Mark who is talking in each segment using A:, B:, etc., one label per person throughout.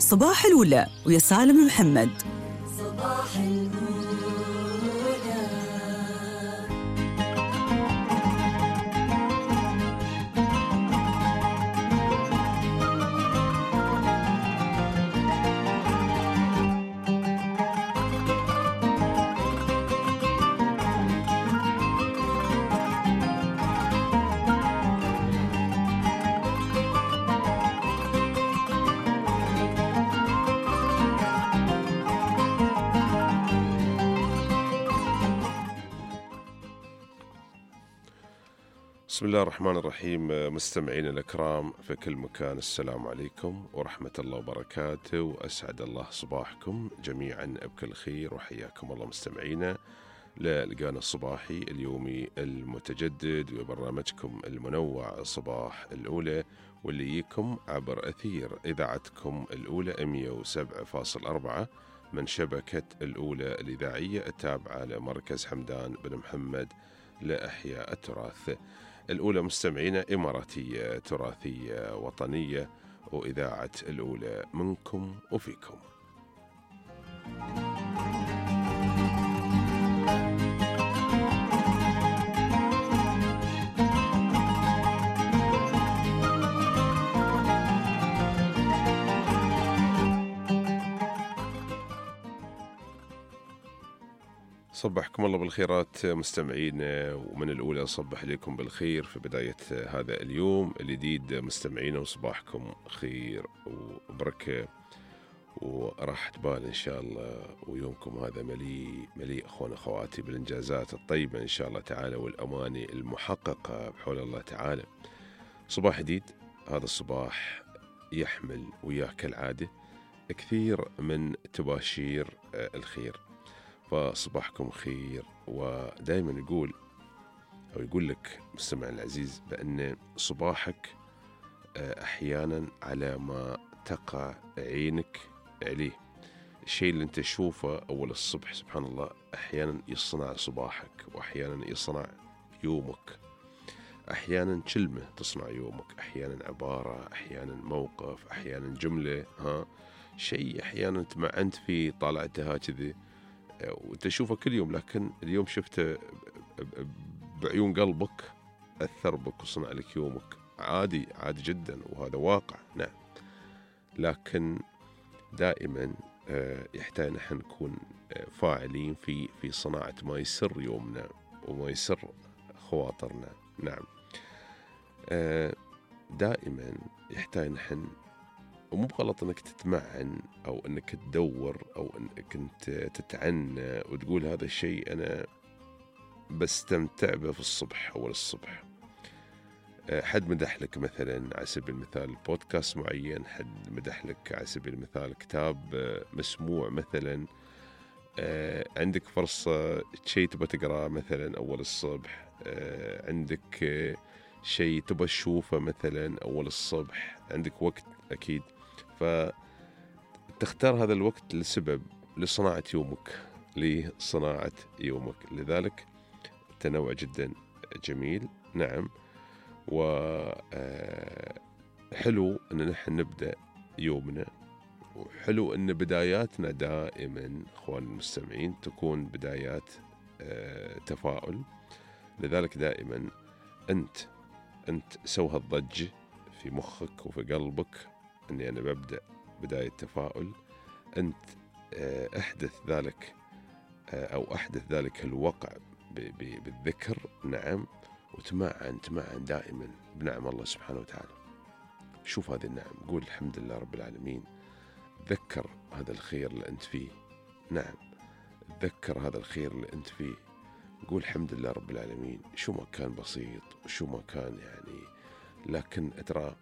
A: صباح الأولى ويا سالم محمد.
B: صباح الأولى.
C: بسم الله الرحمن الرحيم. مستمعين الأكرام في كل مكان، السلام عليكم ورحمة الله وبركاته، وأسعد الله صباحكم جميعا بكل خير، وحياكم الله مستمعينا للقانا الصباحي اليومي المتجدد وبرنامجكم المنوع صباح الأولى، واللي يجيكم عبر أثير إذاعتكم الأولى 107.4 من شبكة الأولى الإذاعية التابعة لمركز حمدان بن محمد لإحياء التراث. الأولى مستمعين إماراتية تراثية وطنية، وإذاعة الأولى منكم وفيكم. صبحكم الله بالخيرات مستمعين، ومن الأولى صبح لكم بالخير في بداية هذا اليوم الجديد مستمعين، وصباحكم خير وبركة وراحة بال إن شاء الله، ويومكم هذا مليء أخوان أخواتي بالإنجازات الطيبة إن شاء الله تعالى، والأماني المحققة بحول الله تعالى. صباح جديد، هذا الصباح يحمل وياه كالعادة كثير من تباشير الخير، فصباحكم خير. ودائما يقول لك مستمع العزيز بأن صباحك أحيانا على ما تقع عينك عليه. الشيء اللي انت تشوفه أول الصبح سبحان الله أحيانا يصنع صباحك، وأحيانا يصنع يومك، أحيانا كلمة تصنع يومك، أحيانا عبارة، أحيانا موقف، أحيانا جملة، شيء أحيانا تمعنت فيه طالعتها كذي وتشوفه كل يوم، لكن اليوم شفته بعيون قلبك أثر بك وصنع لك يومك. عادي جدا، وهذا واقع نعم، لكن دائما يحتاج نحن نكون فاعلين في صناعة ما يسر يومنا وما يسر خواطرنا. نعم، دائما يحتاج نحن، ومو بغلط انك تتمعن او انك تدور او انك انت تتعنى وتقول هذا الشيء انا بستمتع به في الصبح اول الصبح. حد مدح لك مثلا على سبيل المثال بودكاست معين، حد مدح لك على سبيل المثال كتاب مسموع مثلا، عندك فرصة شيء تبى تقرأ مثلا اول الصبح، عندك شيء تبى تشوفه مثلا اول الصبح، عندك وقت اكيد، فتختار هذا الوقت لسبب لصناعة يومك. لذلك تنوع جدا جميل. نعم، وحلو أن نحن نبدأ يومنا، وحلو أن بداياتنا دائما أخوان المستمعين تكون بدايات تفاؤل. لذلك دائما أنت سوي هالضجة في مخك وفي قلبك أني أنا ببدأ بداية تفاؤل. أنت أحدث ذلك الوقع بالذكر. نعم، وتمعن دائما بنعم الله سبحانه وتعالى. شوف هذه النعم، قول الحمد لله رب العالمين، تذكر هذا الخير اللي أنت فيه. نعم، تذكر هذا الخير اللي أنت فيه، قول الحمد لله رب العالمين. شو ما كان بسيط وشو ما كان يعني، لكن أترى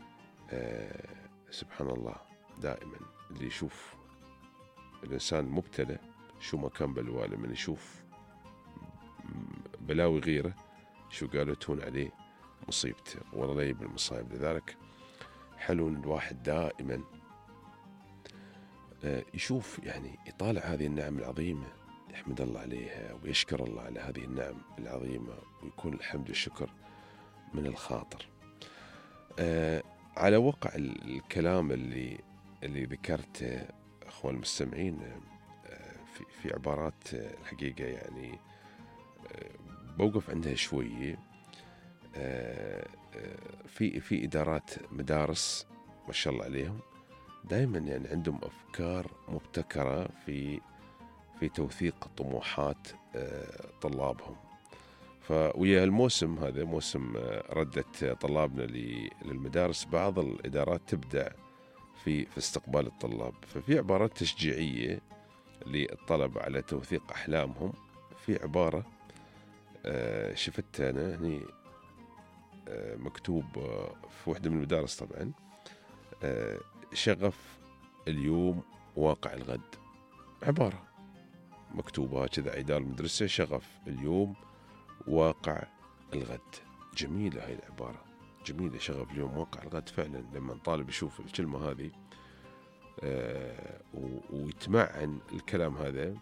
C: سبحان الله دائما اللي يشوف الإنسان المبتلى شو ما كان بلوى، لمن يشوف بلاوي غيره شو قالوا تهون عليه مصيبته، والله لي بالمصايب. لذلك حلو ان الواحد دائما يشوف يعني يطالع هذه النعم العظيمة، يحمد الله عليها ويشكر الله على هذه النعم العظيمة، ويكون الحمد والشكر من الخاطر. على وقع الكلام اللي اللي ذكرته أخوان المستمعين في عبارات الحقيقة يعني بوقف عندها شوية. في إدارات مدارس ما شاء الله عليهم دائما يعني عندهم أفكار مبتكرة في توثيق طموحات طلابهم. فويا الموسم هذا موسم ردة طلابنا للمدارس، بعض الإدارات تبدع في استقبال الطلاب، ففي عبارات تشجيعية للطلبة على توثيق أحلامهم. في عبارة شفتها أنا هني مكتوب في واحدة من المدارس طبعا، شغف اليوم واقع الغد. عبارة مكتوبة كذا عدال المدرسة، شغف اليوم واقع الغد. جميلة هاي العبارة، جميلة. شغف اليوم واقع الغد فعلا لما طالب يشوف الكلمة هذه ويتمعن الكلام هذا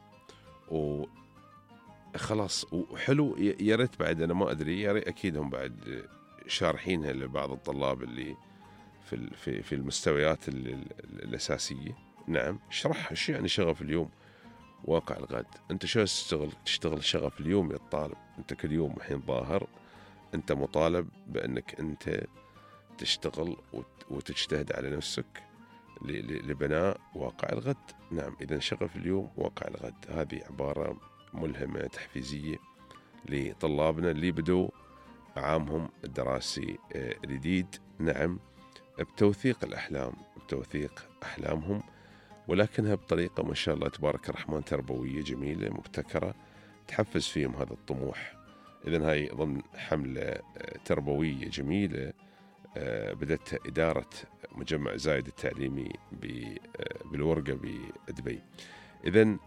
C: وخلاص وحلو. يا ريت بعد، أنا ما أدري، يا ريت أكيد هم بعد شارحينها لبعض الطلاب اللي في المستويات الأساسية. نعم، اشرحها شو يعني شغف اليوم واقع الغد. أنت شو تشتغل شغف اليوم يا الطالب؟ أنت كل يوم الحين ظاهر أنت مطالب بأنك أنت تشتغل وتجتهد على نفسك لبناء واقع الغد. نعم، إذا شغف اليوم واقع الغد، هذه عبارة ملهمة تحفيزية لطلابنا اللي بدوا عامهم الدراسي الجديد. نعم، بتوثيق الأحلام، بتوثيق أحلامهم، ولكنها بطريقة ما شاء الله تبارك الرحمن تربوية جميلة مبتكرة تحفز فيهم هذا الطموح. إذن هاي ضمن حملة تربوية جميلة بدأت إدارة مجمع زايد التعليمي بالورقة بدبي. إذن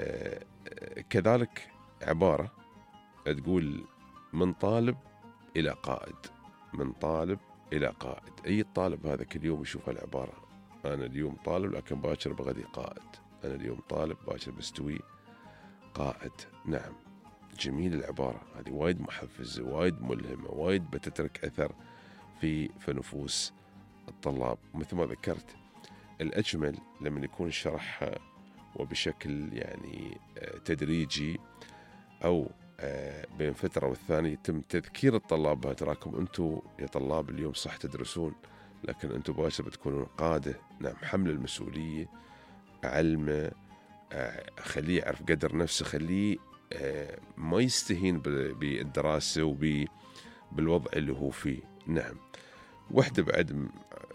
C: كذلك عبارة تقول من طالب إلى قائد، من طالب إلى قائد. أي الطالب هذا كل يوم يشوف العبارة، أنا اليوم طالب لكن باكر بغدي قائد، أنا اليوم طالب باكر بستوي قائد. نعم، جميل العبارة هذه، وايد محفزة، وايد ملهمة، وايد بتترك أثر في نفوس الطلاب. مثل ما ذكرت، الأجمل لما يكون شرحها وبشكل يعني تدريجي أو بين فترة والثانية يتم تذكير الطلاب بها، تراكم أنتم يا طلاب اليوم صح تدرسون لكن أنتم باكر بتكونون قادة. نعم، حمل المسؤولية، علمه، خليه يعرف قدر نفسه، خليه ما يستهين بالدراسة وبالوضع اللي هو فيه. نعم، واحدة بعد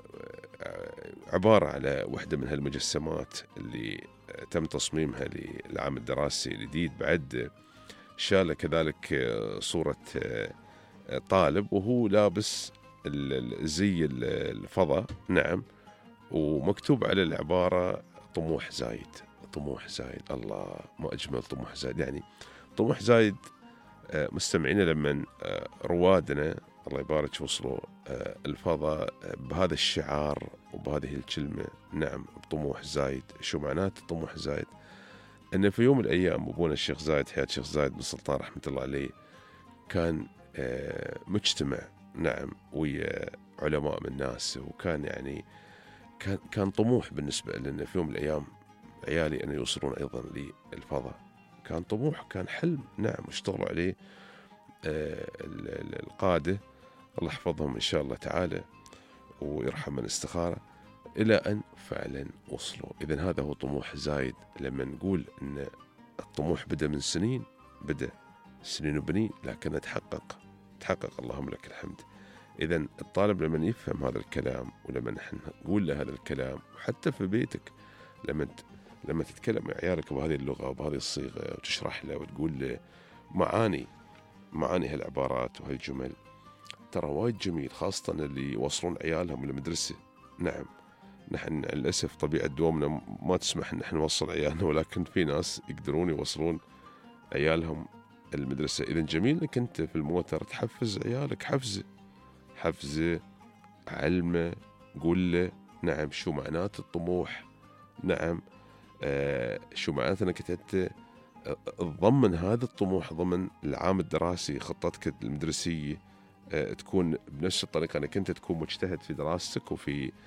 C: عبارة على واحدة من هالمجسمات اللي تم تصميمها للعام الدراسي الجديد، بعد شال كذلك صورة طالب وهو لابس زي الفضاء. نعم، ومكتوب على العبارة طموح زايد، طموح زايد. الله، ما أجمل طموح زايد. يعني طموح زايد مستمعين لما روادنا الله يبارك وصلوا الفضاء بهذا الشعار وبهذه الكلمة. نعم، طموح زايد. شو معناته طموح زايد؟ أن في يوم من الأيام أبونا الشيخ زايد، حياة الشيخ زايد بن سلطان رحمة الله عليه، كان مجتمع نعم ويا علماء من الناس، وكان يعني كان طموح بالنسبة لنا في يوم من الأيام عيالي أن يوصلون أيضا للفضاء. كان طموح، كان حلم. نعم، اشتغلوا عليه القادة الله يحفظهم إن شاء الله تعالى ويرحم من استخاره إلى أن فعلا وصلوا. إذن هذا هو طموح زايد. لما نقول أن الطموح بدأ من سنين، بدأ سنين وبنين، لكن تحقق اللهم لك الحمد. إذن الطالب لما يفهم هذا الكلام، ولما نحن نقول له هذا الكلام، وحتى في بيتك لما تتكلم مع عيالك بهذه اللغة وبهذه الصيغة وتشرح له وتقول له معاني هالعبارات وهالجمل، ترى وايد جميل، خاصة اللي يوصلون عيالهم للمدرسة. نعم، نحن للأسف طبيعة دوامنا ما تسمح ان احنا نوصل عيالنا، ولكن في ناس يقدرون يوصلون عيالهم المدرسة. إذن جميل انك انت في الموتر تحفز عيالك حفزه علمه، قول له نعم شو معنات الطموح. نعم، شو معناته انك انت تضمن هذا الطموح ضمن العام الدراسي، خطتك المدرسية تكون بنفس الطريقة انك انت تكون مجتهد في دراستك وفي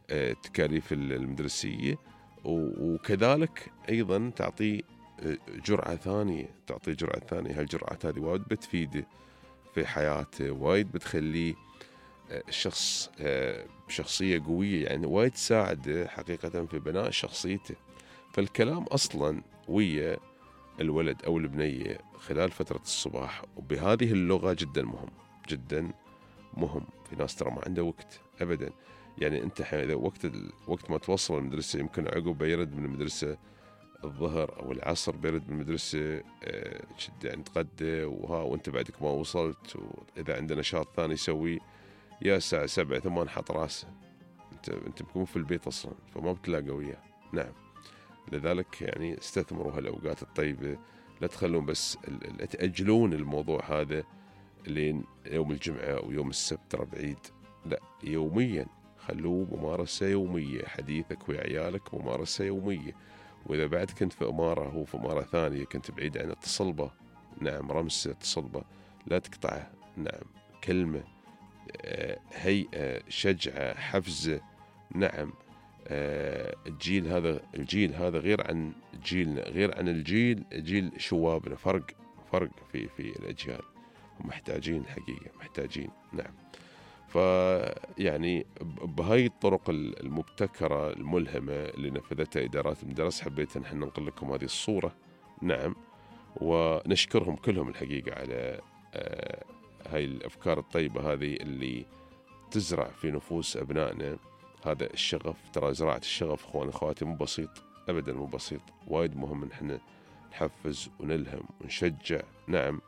C: التكاليف المدرسية، وكذلك أيضا تعطيه جرعة ثانية، هالجرعات هذه وايد بتفيده في حياته، وايد بتخليه شخص بشخصية قوية، يعني وايد تساعده حقيقة في بناء شخصيته. فالكلام أصلا ويا الولد أو البنية خلال فترة الصباح وبهذه اللغة جدا مهم، جدا مهم. في ناس ترى ما عنده وقت أبدا، يعني أنت إذا وقت ما توصل المدرسة، يمكن عقب بيرد من المدرسة الظهر أو العصر، بيرد من المدرسة شد يعني تغدى وأنت بعدك ما وصلت، وإذا عنده نشاط ثاني يسوي يا الساعة 7 8 حط راسه، أنت بتكون في البيت أصلا، فما بتلاقى وياه. نعم، لذلك يعني استثمروا هالأوقات الطيبة، لا تخلون بس لا تأجلون الموضوع هذا لين يوم الجمعة أو يوم السبت ترى بعيد، لا، يوميا خلوه ممارسة يومية، حديثك ويا عيالك ممارسة يومية. وإذا بعد كنت في إمارة هو في إمارة ثانية، كنت بعيد عنه، اتصل به. نعم، رمسه، اتصل به، لا تقطعه. نعم، كلمة، هيئة، شجعة، حفزة. نعم، الجيل هذا غير عن جيلنا، غير عن جيل شوابنا، فرق في الأجيال، محتاجين حقيقة، محتاجين. نعم، فيعني بهاي الطرق المبتكرة الملهمة اللي نفذتها إدارات المدارس حبيت أن احنا ننقل لكم هذه الصورة. نعم، ونشكرهم كلهم الحقيقة على هاي الأفكار الطيبة هذه اللي تزرع في نفوس أبنائنا هذا الشغف. ترى زراعة الشغف أخوان أخواتي مو بسيط أبدا، مو بسيط، وايد مهم أن احنا نحفز ونلهم ونشجع. نعم،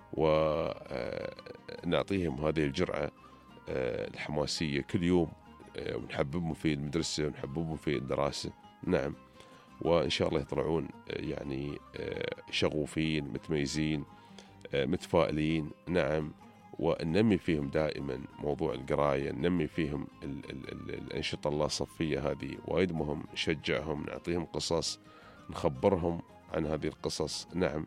C: ونعطيهم هذه الجرعة الحماسية كل يوم، ونحببهم في المدرسة ونحببهم في الدراسة. نعم، وإن شاء الله يطلعون يعني شغوفين، متميزين، متفائلين. نعم، وننمي فيهم دائما موضوع القراية، ننمي فيهم الأنشطة اللاصفية هذه، وايد مهم. نشجعهم، نعطيهم قصص، نخبرهم عن هذه القصص. نعم،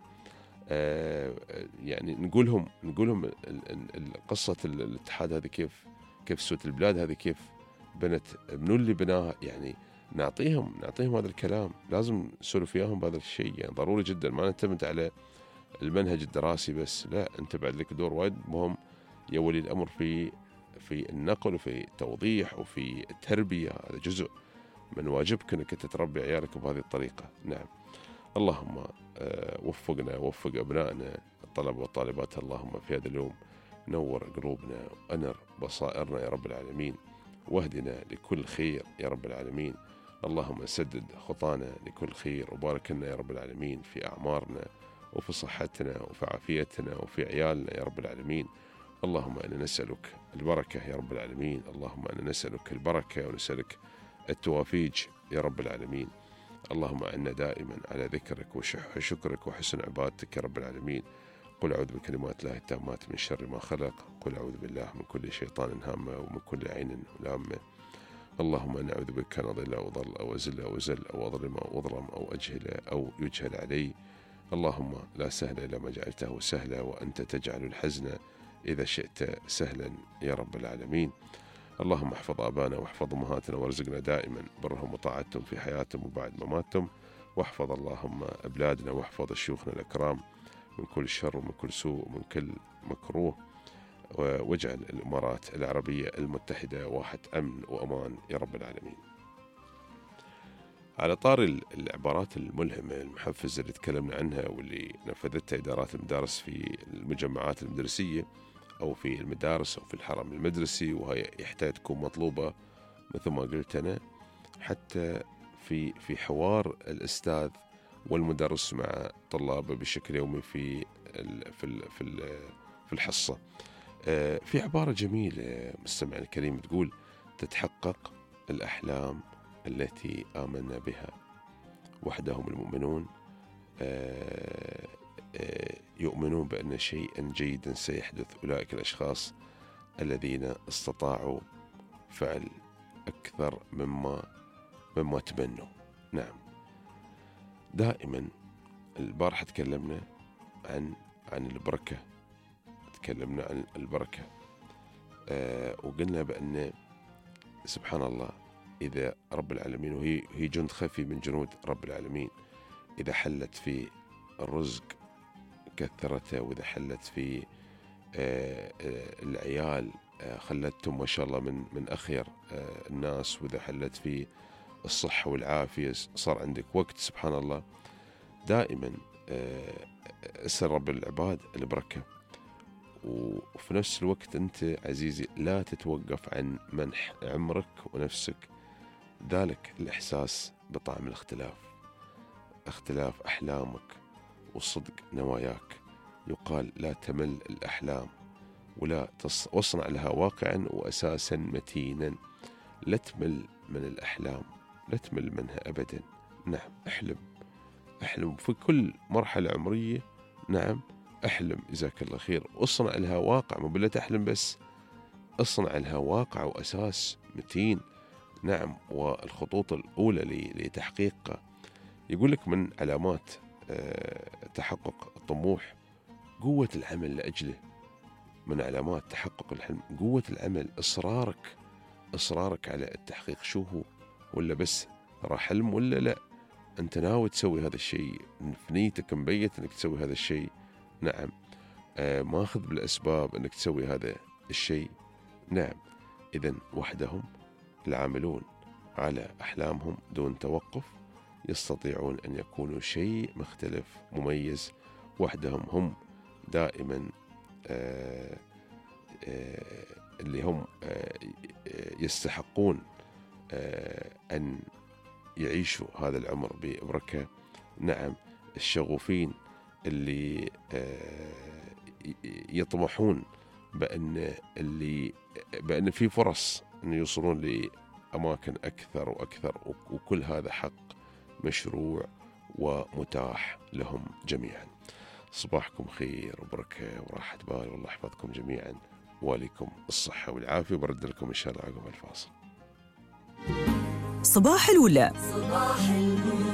C: يعني نقولهم قصة الاتحاد هذه، كيف سوت البلاد هذه، كيف بنت، منو اللي بناها، يعني نعطيهم هذا الكلام. لازم نسولف وياهم بهذا الشيء، يعني ضروري جدا. ما نعتمد على المنهج الدراسي بس، لا، انت بعد لك دور وايد مهم يا ولي الامر في النقل وفي التوضيح وفي التربية. هذا جزء من واجبك انك تربي عيالك بهذه الطريقة. نعم، اللهم وفقنا ووفق أبنائنا الطلبة والطالبات اللهم في هذا اليوم. نور قلوبنا وأنر بصائرنا يا رب العالمين، واهدنا لكل خير يا رب العالمين. اللهم سدد خطانا لكل خير، وبارك لنا يا رب العالمين في أعمارنا وفي صحتنا وفي عافيتنا وفي عيالنا يا رب العالمين. اللهم إنا نسألك البركة يا رب العالمين، اللهم إنا نسألك البركة ونسألك التوافيج يا رب العالمين. اللهم أعنا دائما على ذكرك وشكرك وحسن عبادتك يا رب العالمين. قل أعوذ بكلمات الله التامات من شر ما خلق. قل أعوذ بالله من كل شيطان هامة ومن كل عين لامة. اللهم أنا أعوذ بك أن أضل أو أضل أو أزل أو أزل أو أظلم أو أظلم أو أجهل أو يجهل علي. اللهم لا سهل إلا ما جعلته سهلا، وأنت تجعل الحزن إذا شئت سهلا يا رب العالمين. اللهم احفظ آبانا واحفظ أمهاتنا وارزقنا دائما برهم وطاعتهم في حياتهم وبعد مماتهم. واحفظ اللهم أبلادنا واحفظ شيوخنا الأكرام من كل شر ومن كل سوء ومن كل مكروه، واجعل الإمارات العربية المتحدة واحد أمن وأمان يا رب العالمين. على طار العبارات الملهمة المحفزة اللي تكلمنا عنها واللي نفذتها إدارات المدارس في المجمعات المدرسية أو في المدارس أو في الحرم المدرسي، وهي يحتاج تكون مطلوبة مثل ما قلت أنا حتى في حوار الأستاذ والمدرس مع طلابه بشكل يومي في الحصة. في عبارة جميلة مستمعنا الكريم تقول: تتحقق الأحلام التي آمنا بها، وحدهم المؤمنون يؤمنون بأن شيئا جيدا سيحدث. أولئك الأشخاص الذين استطاعوا فعل أكثر مما تمنوا. نعم، دائما البارحة تكلمنا عن البركة، تكلمنا عن البركة، وقلنا بأن سبحان الله إذا رب العالمين، وهي جند خفي من جنود رب العالمين، إذا حلت في الرزق كثرته، وإذا حلت في العيال خلتهم ما شاء الله من أخير الناس، وإذا حلت في الصحة والعافية صار عندك وقت. سبحان الله، دائما اسأل رب العباد البركة، وفي نفس الوقت أنت عزيزي لا تتوقف عن منح عمرك ونفسك ذلك الإحساس بطعم اختلاف أحلامك وصدق نواياك. يقال لا تمل الأحلام ولا واصنع لها واقعا وأساسا متينا. لا تمل من الأحلام، لا تمل منها أبدا. نعم، أحلم في كل مرحلة عمرية. نعم، أحلم، جزاك الله خير. أصنع لها واقع، مو بلا تحلم بس، أصنع لها واقع وأساس متين. نعم، والخطوط الأولى لتحقيقها، يقول لك من علامات تحقق الطموح قوة العمل لأجله. من علامات تحقق الحلم قوة العمل، إصرارك على التحقيق. شو هو؟ ولا بس راح حلم ولا لا؟ أنت ناوي تسوي هذا الشيء، في نيتك مبيت أنك تسوي هذا الشيء. نعم، ماخذ بالأسباب أنك تسوي هذا الشيء. نعم، إذن وحدهم العاملون على أحلامهم دون توقف يستطيعون أن يكونوا شيء مختلف مميز. وحدهم هم دائما اللي هم يستحقون أن يعيشوا هذا العمر ببركة. نعم، الشغوفين اللي يطمحون بأن في فرص أن يوصلون لأماكن أكثر وأكثر، وكل هذا حق مشروع ومتاح لهم جميعا. صباحكم خير وبركة وراحة بال، والله يحفظكم جميعا ولكم الصحة والعافية. برد لكم إن شاء الله عقب الفاصل.
A: صباح الأولى.
B: صباح الأولى.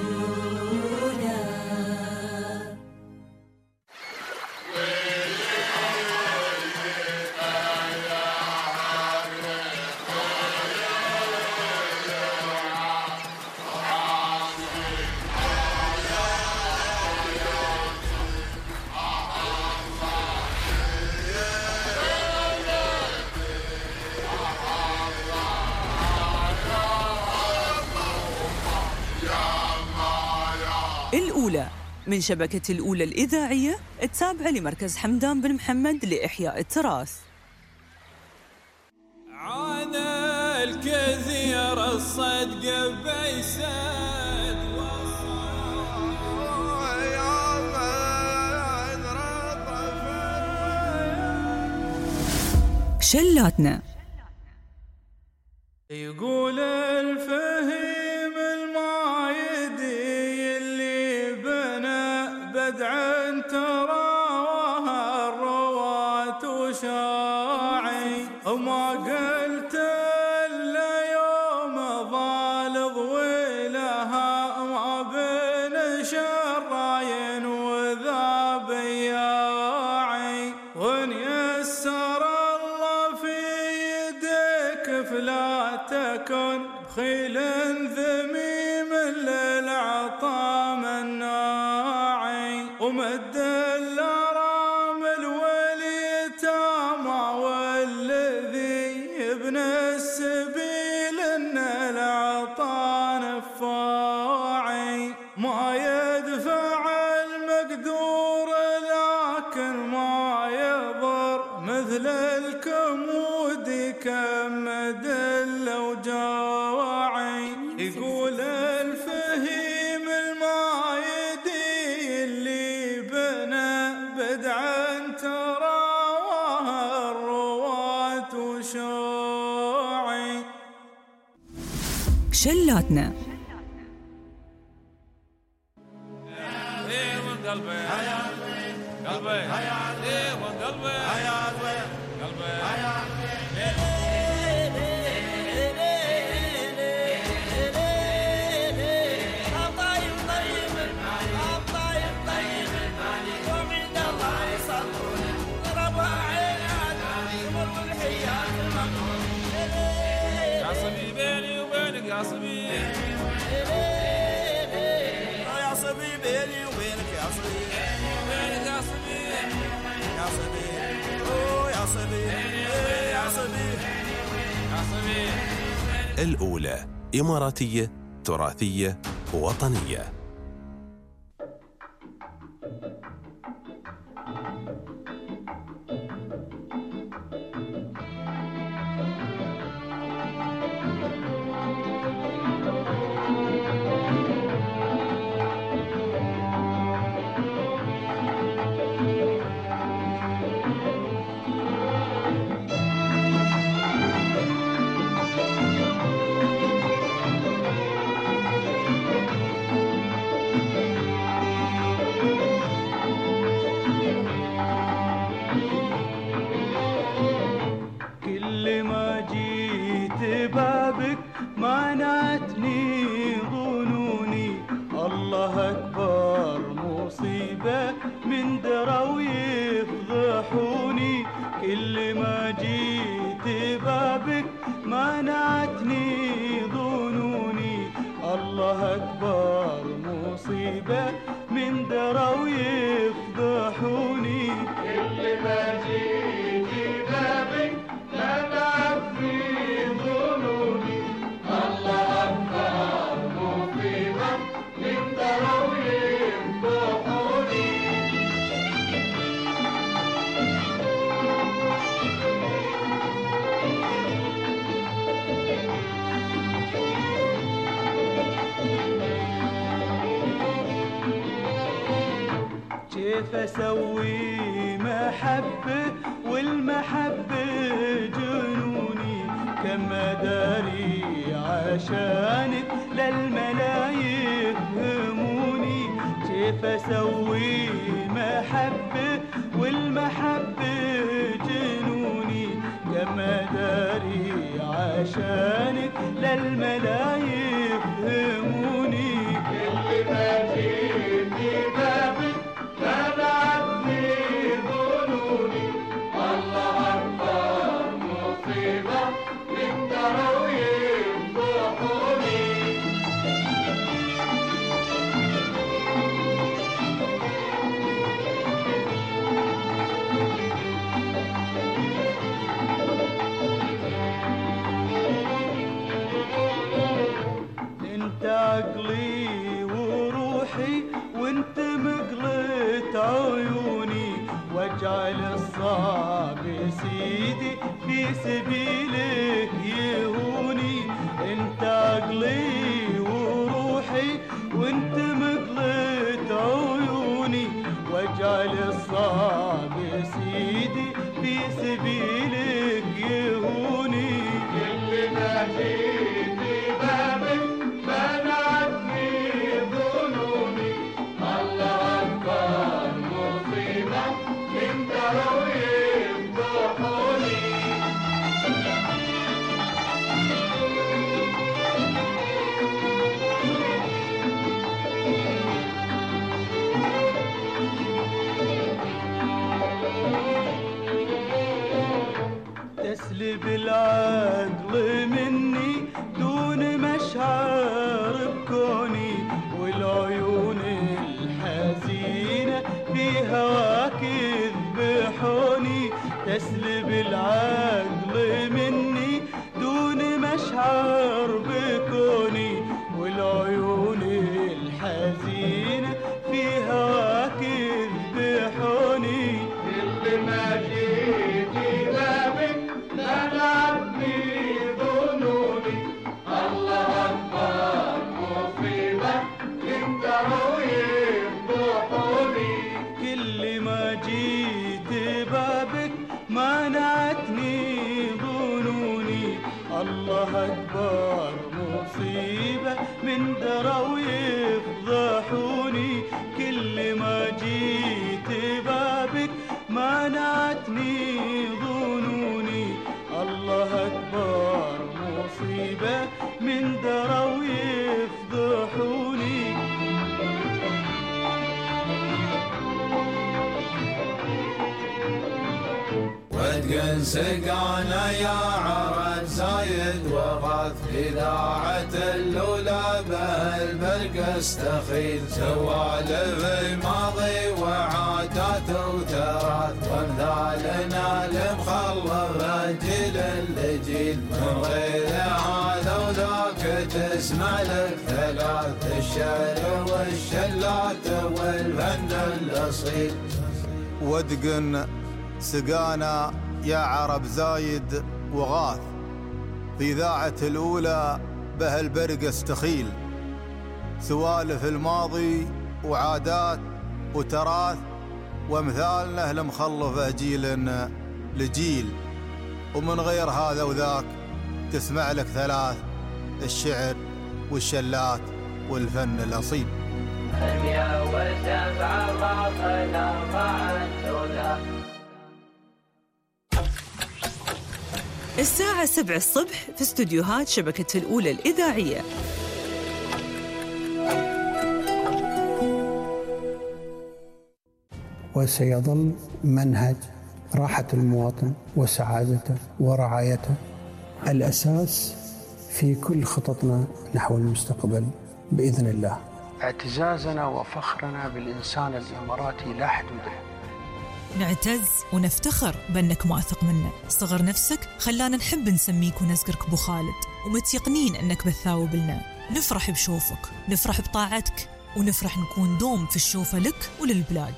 A: الأولى من شبكة الأولى الإذاعية التابعة لمركز حمدان بن محمد لإحياء التراث.
D: عاد الكثير الصدق بيسد
A: شلاتنا.
D: يقول الفهيم المايدي اللي بنى بدعا تراها الرواة وشاعي، وما قلت الا يوم ضال ضويلها ما بين شراين وذا بياعي، وان يسر الله في يدك فلا تكن بخيل ذميم للعطا مناعي، ومد الارامل واليتامى والذي ابن السبيل ان العطا نفاعي، ما يدفع المقدور لكن ما يضر مثل الكمود كمد الاوجاعي. يقول الفهيم المايدي اللي بنى بدعا تراها الرواة وشاعي.
A: شلاتنا.
D: يا صبي يا صبي بيني وبينك يا صبي يا صبي يا صبي يا صبي يا صبي يا صبي.
E: الأولى إماراتية تراثية وطنية.
D: منعتني ظنوني الله أكبر مصيبة من دروا يفضحوني كل ما جيت بابك منعتني ظنوني الله أكبر مصيبة من دروا يفضحوني كل ما جيت بابك منعتني ظنوني الله أكبر مصيبة من دروا يفضحوني. كيف أسوي محبة والمحبة جنوني كم داري عشانك للملا يفهموني كيف أسوي محبة والمحبة جنوني كم داري عشانك للملا يفهموني كل ما جيت بابك منعتني ظنوني الله أكبر مصيبة من دروا يفضحوني. انت عقلي وروحي وانت مقلة عيوني واجعل الصعب سيدي في سبيلك يهوني انت عقلي وروحي وانت مقلة عيوني واجعل الصعب سيدي في سبيلك يهوني كل ما جيت بابك منعتني ظنوني الله أكبر مصيبة من دروا يفضحوني. تسلب العقل مني دون مشعر بكوني والعيون الحزينة في هواك يذبحوني تسلب العقل مني دون مشعر بكوني والعيون الحزينة في هواك يذبحوني كل ما جيت بابك منعتني ظنوني الله أكبر مصيبة من دروا يفضحوني كل ما جيت بابك منعتني ظنوني الله أكبر مصيبة من دروا يفضحوني كل ما جيت بابك منعتني ظنوني الله أكبر مصيبة من دروا يفضحوني.
F: ودقن سقانا يا عرب زايد وغاث إذاعة الأولى به البرق استخيل سوالف الماضي وعادات وتراث وامثالنا المخلف جيل لجيل من غير هذا وذاك تسمع لك ثلاث الشعر والشلات والفن الأصيل
G: ودقن سقانا يا عرب زايد وغاث في إذاعة الأولى به البرق استخيل سوالف الماضي وعادات وتراث وامثالنا المخلفة جيل لجيل ومن غير هذا وذاك تسمع لك ثلاث الشعر والشلات والفن الأصيل.
A: 107.4 الساعة 7 الصبح في استوديوهات شبكة الأولى الإذاعية.
H: وسيظل منهج راحة المواطن وسعادته ورعايته الأساس في كل خططنا نحو المستقبل بإذن الله. اعتزازنا وفخرنا بالإنسان الإماراتي لا حدود له.
I: نعتز ونفتخر بأنك واثق منا. صغر نفسك خلانا نحب نسميك ونذكرك أبو خالد، ومتيقنين أنك بتثاوب لنا. نفرح بشوفك، نفرح بطاعتك، ونفرح نكون دوم في الشوفة لك وللبلاد.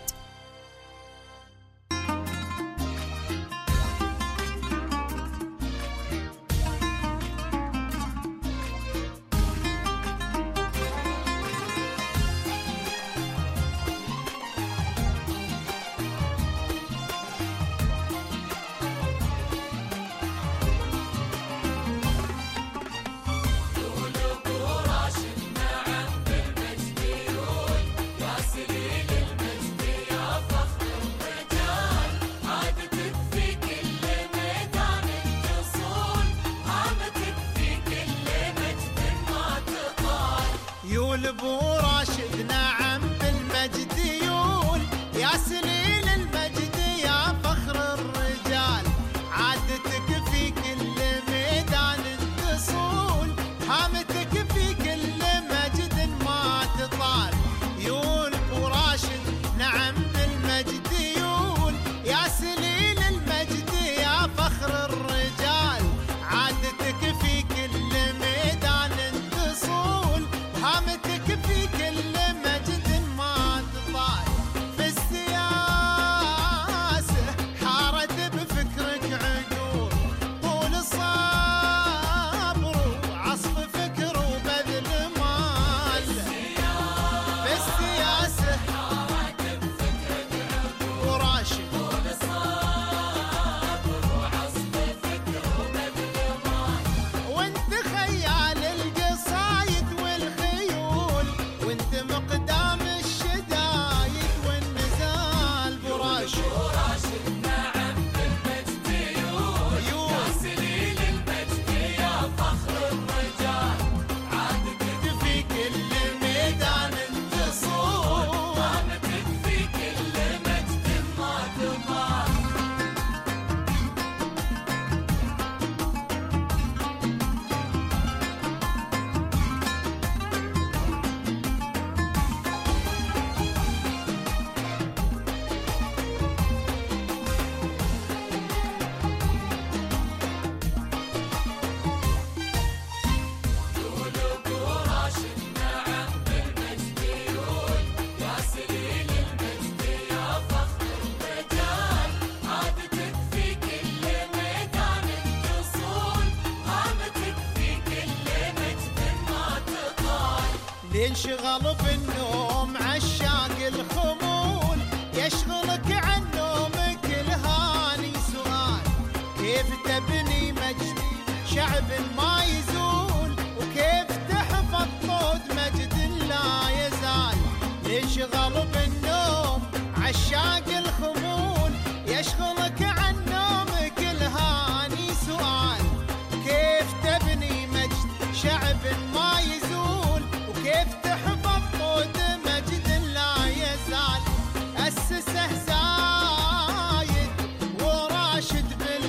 J: ينشغل بالنوم عشاق الخمول يشغلك عن نومك الهاني سؤال كيف تبني مجد شعب ما يزول وكيف تحفظ طود مجد لا يزال ينشغل بالنوم عشاق الخمول يشغلك عن نومك الهاني سؤال كيف تبني مجد شعب ما يزول كيف تحفظ طود مجد لا يزال أسسه زايد وراشد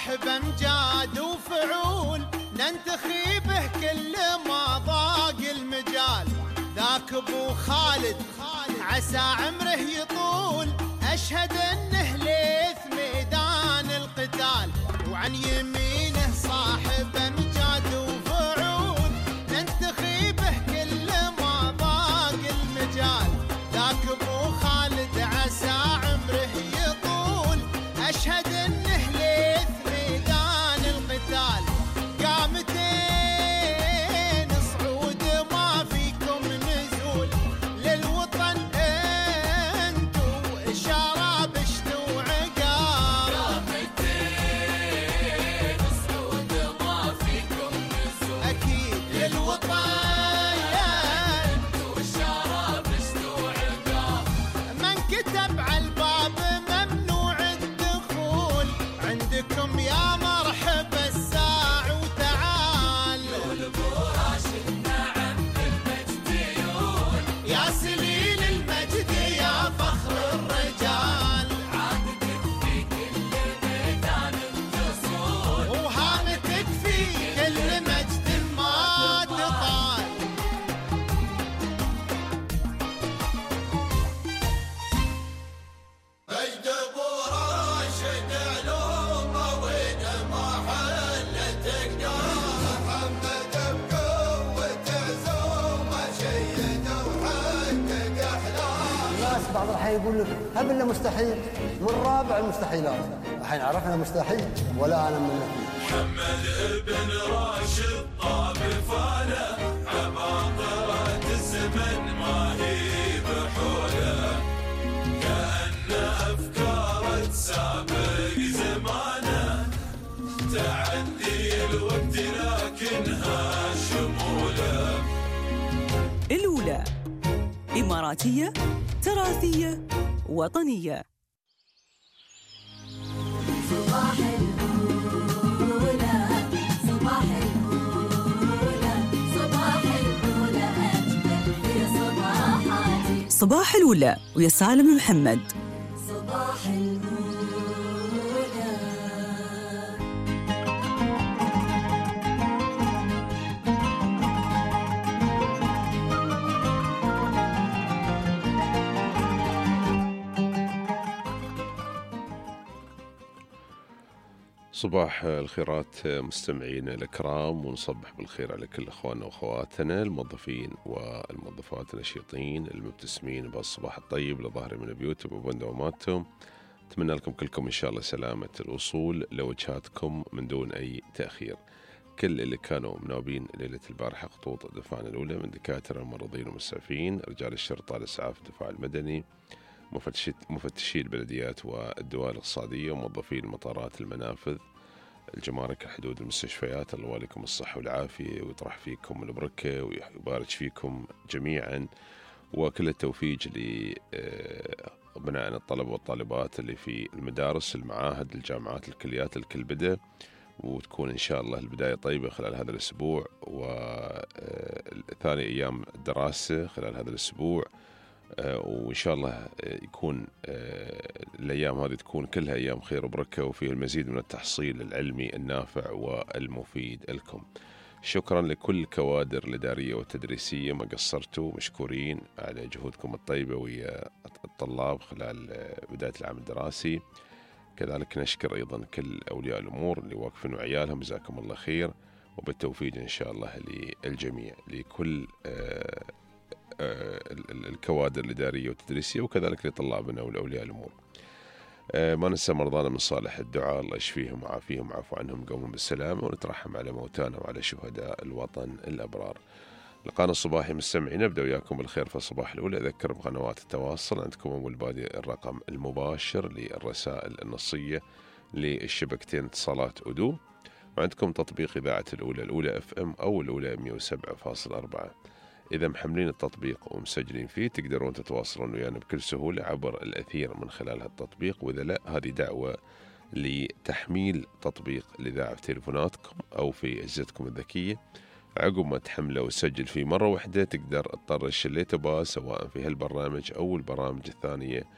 J: صاحب امجاد وفعول ننتخي به كل ما ضاق المجال. ذاك ابو خالد عسى عمره يطول، اشهد انه ليث ميدان القتال. وعن يمينه صاحب امجاد وفعول ننتخي به كل ما ضاق المجال. ذاك ابو خالد عسى عمره يطول، اشهد انه ليث ميدان القتال. قامتين صعود ما فيكم نزول، للوطن انتو اشاره بشتو عقار. قامتين صعود ما فيكم نزول، اكيد للوطن انتو اشاره بشتو عقار. من كتب على الباب ممنوع الدخول، عندكم يا مرحبا الساع وتعال. والبراش النعم بالمجديون، يا سليل المجد يا فخر الرجال. عادتك في كل ميدان التصول، وهامتك في كل مجد ما تطال. مجد ابو راشد علومه وين ما حلتك دار. محمد بقوة عزومه شيد وحقق احلام.
K: الناس بعض الحين يقول لك هب الا مستحيل، من رابع المستحيلات. الحين عرفنا مستحيل ولا انا من نفسي.
F: محمد بن راشد طاب فاله، عباقرة الزمن ما هي بحوله. كأن أفكاره تسابق زمانه، تعدي الوقت لكنها شموله.
A: الأولى إماراتية تراثية وطنية.
B: صباح الأولى صباح الأولى صباح الأولى أجمل في صباحاتي.
A: صباح الأولى ويا سالم محمد.
B: صباح الأولى.
C: صباح الخيرات مستمعينا الكرام، ونصبح بالخير على كل اخواننا واخواتنا الموظفين والموظفات النشيطين المبتسمين بالصباح الطيب لظهر من بيوتهم وبين دواماتهم. اتمنى لكم كلكم ان شاء الله سلامة الوصول لوجهاتكم من دون اي تأخير. كل اللي كانوا مناوبين ليلة البارحة خطوط دفاعنا الأولى من دكاترة الممرضين والمسعفين، رجال الشرطة الإسعاف الدفاع المدني، مفتشي البلديات والدول الاقتصادية، وموظفي المطارات المنافذ الجمارك الحدود المستشفيات. الله لكم الصحة والعافية ويطرح فيكم البركة ويبارك فيكم جميعا، وكل التوفيق لأبنائنا الطلبة والطالبات اللي في المدارس المعاهد الجامعات الكليات الكل بدأ، وتكون إن شاء الله البداية طيبة خلال هذا الأسبوع، وثاني أيام الدراسة خلال هذا الأسبوع، وإن شاء الله يكون الأيام هذه تكون كلها أيام خير وبركة وفيه المزيد من التحصيل العلمي النافع والمفيد لكم. شكرا لكل الكوادر الإدارية والتدريسية، ما قصرتوا، مشكورين على جهودكم الطيبة ويا الطلاب خلال بداية العام الدراسي. كذلك نشكر أيضا كل أولياء الأمور اللي واقفين وعيالهم، جزاكم الله خير وبالتوفيق إن شاء الله للجميع، لكل الكوادر الإدارية والتدريسية، وكذلك لطلابنا والأولياء الأمور. ما ننسى مرضانا من صالح الدعاء، الله يشفيهم وعافيهم وعفو عنهم، قومهم بالسلامة، ونترحم على موتانا وعلى شهداء الوطن الأبرار. لقانا الصباحي مستمعين، نبدأ وياكم بالخير في الصباح الأولى. أذكر بقنوات التواصل، عندكم أول بادئ الرقم المباشر للرسائل النصية للشبكتين اتصالات أدو، وعندكم تطبيق إذاعة الأولى FM أو الأولى 107.4. إذا محملين التطبيق ومسجلين فيه تقدرون تتواصلون ويانا بكل سهولة عبر الأثير من خلال هالتطبيق، وإذا لا هذه دعوة لتحميل تطبيق الإذاعة في تليفوناتكم أو في أجهزتكم الذكية. عقب ما تحمله وتسجل فيه مرة واحدة تقدر تطرش اللي تباه، سواء في هالبرنامج أو البرامج الثانية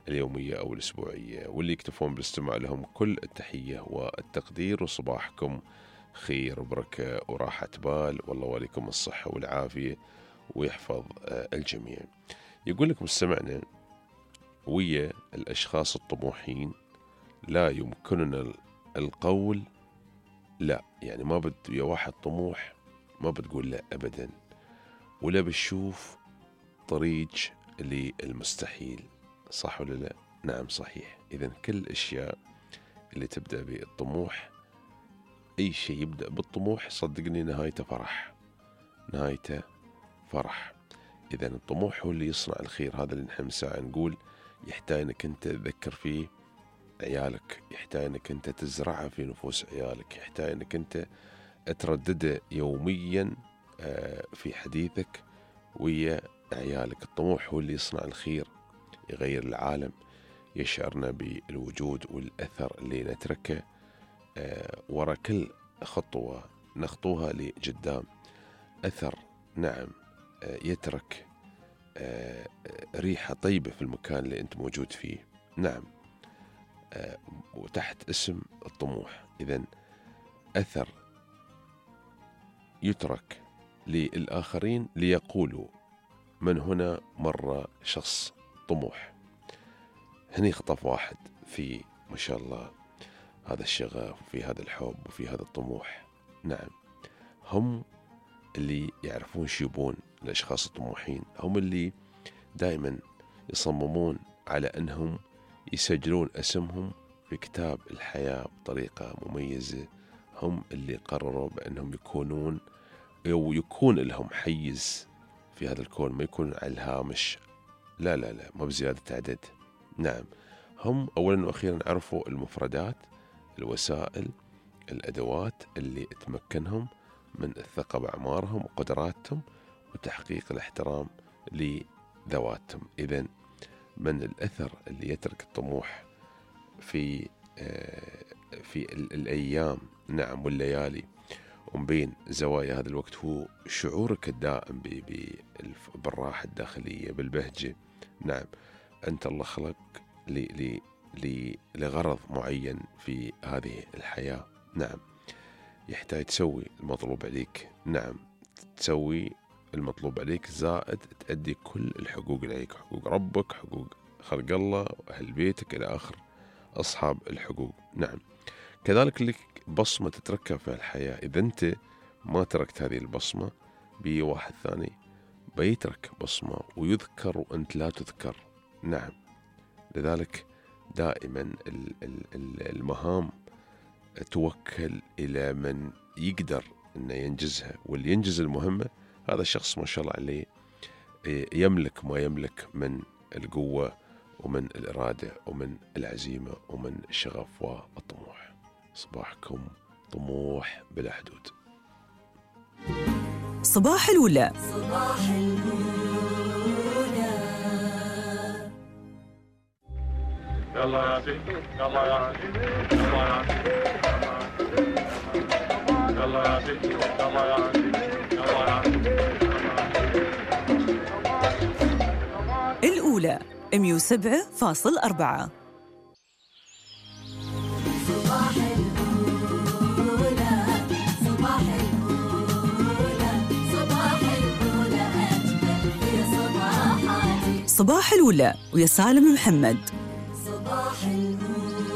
C: اليومية أو الأسبوعية، واللي يكتفون بالاستماع لهم كل التحية والتقدير، وصباحكم خير وبركة وراحة بال، والله وليكم الصحة والعافية ويحفظ الجميع. يقول لك مستمعنا: ويا الأشخاص الطموحين لا يمكننا القول لا. يعني ما يا واحد طموح ما بتقول لا أبدا، ولا بتشوف طريق للمستحيل. صح ولا لا؟ نعم صحيح. إذن كل الأشياء اللي تبدأ بالطموح، أي شيء يبدأ بالطموح صدقني نهايته فرح، نهايته فرح. إذن الطموح هو اللي يصنع الخير. هذا اللي نحن ساعة نقول يحتاج أنك أنت تذكر فيه عيالك، يحتاج أنك أنت تزرعها في نفوس عيالك، يحتاج أنك أنت تردده يوميا في حديثك ويا عيالك. الطموح هو اللي يصنع الخير، يغير العالم، يشعرنا بالوجود والأثر اللي نتركه وراء كل خطوة نخطوها لقدام. أثر نعم يترك ريحة طيبة في المكان اللي أنت موجود فيه. نعم وتحت اسم الطموح. إذن أثر يترك للآخرين ليقولوا من هنا مر شخص طموح. هني خطف واحد في ما شاء الله هذا الشغف وفي هذا الحب وفي هذا الطموح. نعم هم اللي يعرفون شيبون الأشخاص الطموحين، هم اللي دائما يصممون على أنهم يسجلون اسمهم في كتاب الحياة بطريقة مميزة. هم اللي قرروا بأنهم يكونون أو يكون لهم حيز في هذا الكون، ما يكون على الهامش، لا لا لا، ما بزيادة عدد. نعم هم أولا وأخيرا عرفوا المفردات، الوسائل، الأدوات اللي تمكنهم من الثقة بأعمارهم وقدراتهم وتحقيق الاحترام لذواتهم. إذن من الأثر اللي يترك الطموح في الأيام نعم والليالي ومبين زوايا هذا الوقت هو شعورك الدائم بالراحة الداخلية، بالبهجة. نعم أنت الله خلق لغرض معين في هذه الحياة. نعم يحتاج تسوي المطلوب عليك، نعم تسوي المطلوب عليك زائد تأدي كل الحقوق اللي عليك، حقوق ربك، حقوق خلق الله وأهل بيتك إلى آخر أصحاب الحقوق. نعم كذلك لك بصمة تتركها في الحياة. إذا أنت ما تركت هذه البصمة بواحد ثاني بيترك بصمة ويذكر وأنت لا تذكر. نعم لذلك دائما المهام توكل إلى من يقدر أنه ينجزها، واللي ينجز المهمة هذا الشخص ما شاء الله عليه يملك ما يملك من القوة ومن الإرادة ومن العزيمة ومن الشغف والطموح. صباحكم طموح بلا حدود.
A: صباح الولا.
B: صباح الولا.
F: يلا يا سيدي يلا يا سيدي يلا يا سيدي يلا يا سيدي يلا يا سيدي يلا يا سيدي.
A: الأولى 107.4.
B: صباح الأولى صباح الأولى صباح الأولى أجمل في صباحاتي.
A: صباح الولا ويا سالم محمد.
B: صباح الأولى.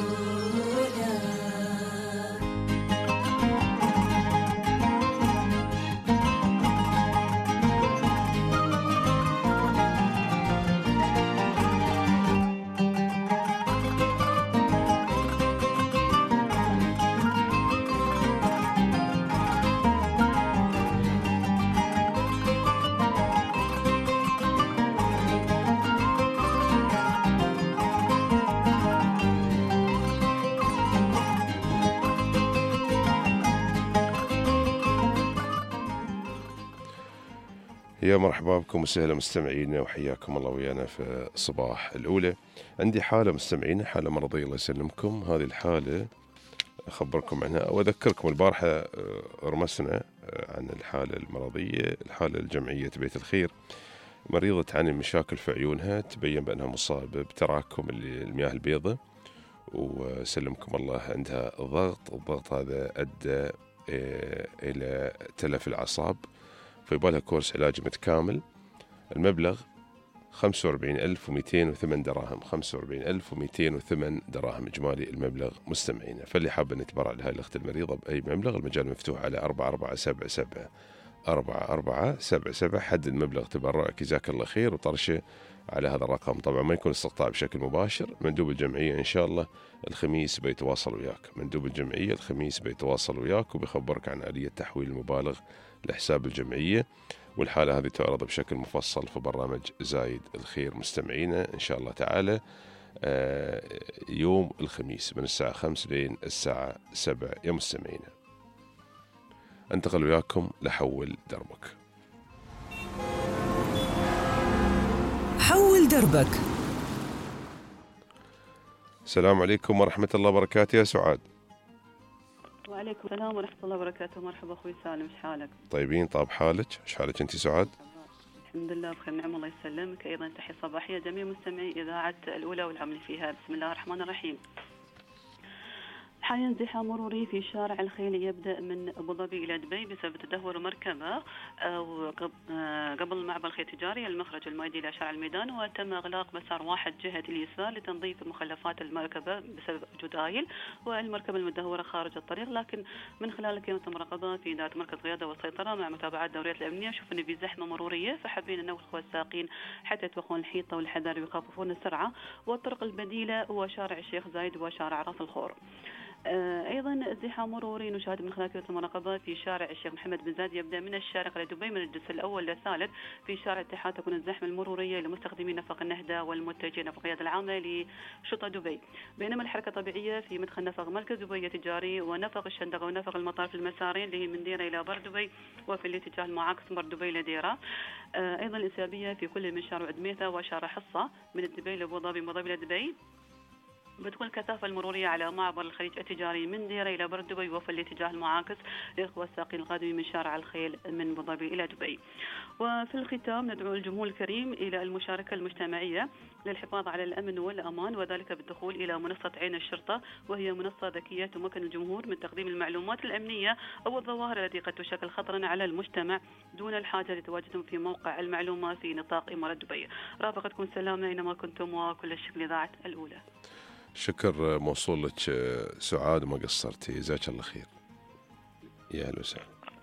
C: يا مرحبا بكم وسهلا مستمعينا وحياكم الله ويانا في صباح الأولى. عندي حالة مستمعينا، حالة مرضية الله يسلمكم. هذه الحالة أخبركم عنها وأذكركم البارحة رمسنا عن الحالة المرضية، الحالة الجمعية بيت الخير مريضة تعاني من مشاكل في عيونها، تبين بأنها مصابة بتراكم المياه البيضاء، وسلمكم الله عندها الضغط هذا أدى إلى تلف الأعصاب، فيبالها كورس علاجي متكامل. المبلغ 45,208 دراهم، 45,208 دراهم إجمالي المبلغ مستمعينا. فاللي حاب أن يتبرع لهذه الأخت المريضة بأي مبلغ، المجال مفتوح على 4477 4477. حدد مبلغ تبرعك جزاك الله خير وطرشه على هذا الرقم. طبعا ما يكون استقطاع بشكل مباشر، مندوب الجمعية إن شاء الله الخميس بيتواصل وياك، مندوب الجمعية الخميس بيتواصل وياك وبيخبرك عن آلية تحويل المبالغ لحساب الجمعية، والحالة هذه تعرض بشكل مفصل في برنامج زايد الخير مستمعينا إن شاء الله تعالى يوم الخميس من الساعة 5 لين الساعة 7 يا مستمعينا. انتقل وياكم لحول دربك.
A: حول دربك.
C: السلام عليكم ورحمة الله وبركاته يا سعاد.
L: وعليكم السلام ورحمة الله وبركاته. مرحبا أخوي سالم، إيش حالك؟
C: طيبين، طاب حالك؟ إيش حالك أنت سعاد؟
L: الحمد لله بخير نعم الله يسلمك. أيضا تحية صباحية جميع مستمعي إذاعة الأولى والعمل فيها. بسم الله الرحمن الرحيم. حاليا زحام مروري في شارع الخيل يبدأ من أبو ظبي إلى دبي بسبب تدهور مركبة قبل معبر الخيل التجاري المخرج المؤدي إلى شارع الميدان، وتم إغلاق مسار واحد جهة اليسار لتنظيف مخلفات المركبة بسبب وجود آيل والمركبة المدهورة خارج الطريق. لكن من خلال كاميرا المراقبة في إدارة مركز قيادة والسيطرة مع متابعات دوريات الأمنية شوف إن في زحمة مرورية، فحابين ننوه الأخوة السائقين حتى يتوخون الحيطة والحذر ويخففون السرعة. والطرق البديلة هو شارع الشيخ زايد وشارع راس الخور. أيضا ازدحام مروري نشاهد من خلال كاميرا المراقبة في شارع الشيخ محمد بن زايد يبدأ من الشارقة لدبي من الجسر الأول للثالث. في شارع الاتحاد تكون الزحمة المرورية لمستخدمين نفق النهدة والمتجهين نفق القيادة العامة لشرطة دبي، بينما الحركة طبيعية في مدخل نفق مركز دبي التجاري ونفق الشندقة ونفق المطار في المسارين اللي هي من ديرة إلى بر دبي وفي الاتجاه المعاكس بر دبي لديرة. أيضا الإنسيابية في كل من شارع عدميثة وشارع حصة من دبي لأبو ظبي من ظبي لدبي. بتكون الكثافة المرورية على معبر الخليج التجاري من ديرة إلى بر دبي وفي الاتجاه المعاكس للإخوة الساقين القادمين من شارع الخيل من أبو ظبي إلى دبي. وفي الختام ندعو الجمهور الكريم إلى المشاركة المجتمعية للحفاظ على الأمن والأمان، وذلك بالدخول إلى منصة عين الشرطة، وهي منصة ذكية تمكن الجمهور من تقديم المعلومات الأمنية أو الظواهر التي قد تشكل خطرا على المجتمع دون الحاجة لتواجدهم في موقع المعلومة في نطاق إمارة دبي. رافقتكم سلامنا أينما كنتم وكل الشكر لإذاعة الأولى.
C: شكر موصول لك سعاد وما قصرتي، جزاك الله خير. يا اهلا وسهلا.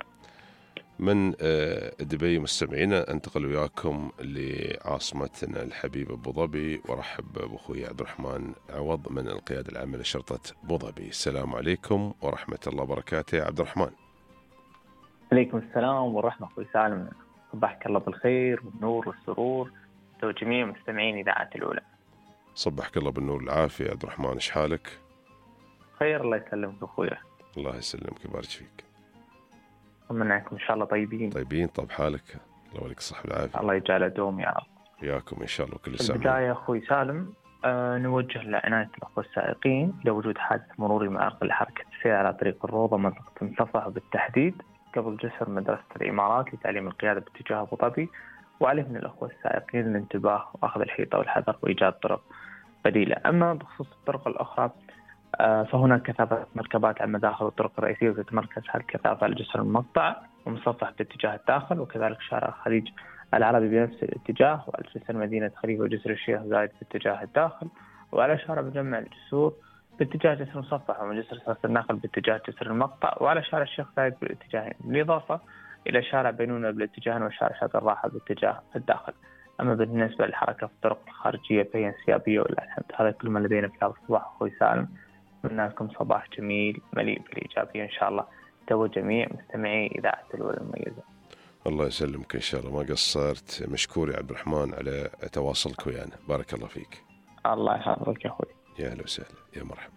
C: من دبي مستمعينا انتقل وياكم لعاصمتنا الحبيبه ابو ظبي، وارحب باخوي عبد الرحمن عوض من القياده العامه لشرطه ابو ظبي. السلام عليكم ورحمه الله وبركاته يا عبد الرحمن.
M: عليكم السلام والرحمه اخوي سالم، صبحك الله بالخير والنور والسرور وجميع مستمعين اذاعه الاولى.
C: صبحك الله بالنور والعافية يا عبد الرحمن، ايش حالك؟
M: خير الله يسلمك اخويا.
C: الله يسلمك ويبارك فيك.
M: طمناكم ان شاء الله طيبين.
C: طيبين، طب حالك؟ الله يوليك الصحة والعافية.
M: الله يجعله دوم يا رب.
C: وياكم ان شاء الله كل سنة.
M: البداية اخوي سالم نوجه لعناية الاخوة السائقين إلى وجود حادث مروري معرقل لحركة السير على طريق الروضة منطقة مصفح بالتحديد قبل جسر مدرسة الإمارات لتعليم القيادة باتجاه أبو ظبي، وعليه من الأخوة السائقين الانتباه وأخذ الحيطة والحذر وإيجاد طرق بديلة. أما بخصوص الطرق الأخرى فهناك كثافة مركبات على المداخل والطرق الرئيسية، وتتمركز هالكثافة على جسر المقطع ومصفح باتجاه الداخل، وكذلك شارع خليج العربي بنفس الاتجاه، وعلى جسر مدينة خليفة وجسر الشيخ زايد باتجاه الداخل، وعلى شارع مجمع الجسور باتجاه جسر المصفح، ومن جسر ساس الناقل باتجاه جسر المقطع، وعلى شارع الشيخ زايد بالاتجاهين، بالإضافة إلى شارع بينونة بالاتجاهين وشارع شاطئ الراحة باتجاه الداخل. أما بالنسبة للحركة في الطرق الخارجية فهي انسيابية والحمد. هذا كل ما لدينا في هذا الصباح أخوي سالم. أتمنى لكم صباح جميل مليء بالإيجابية إن شاء الله. تو جميع مستمعي إذاعة الأولى المميزة.
C: الله يسلمك إن شاء الله، ما قصرت. مشكور يا عبد الرحمن على تواصلك ويانا، بارك الله فيك.
M: الله يحفظك يا أخوي.
C: يا أهلا وسهلا، يا مرحبا.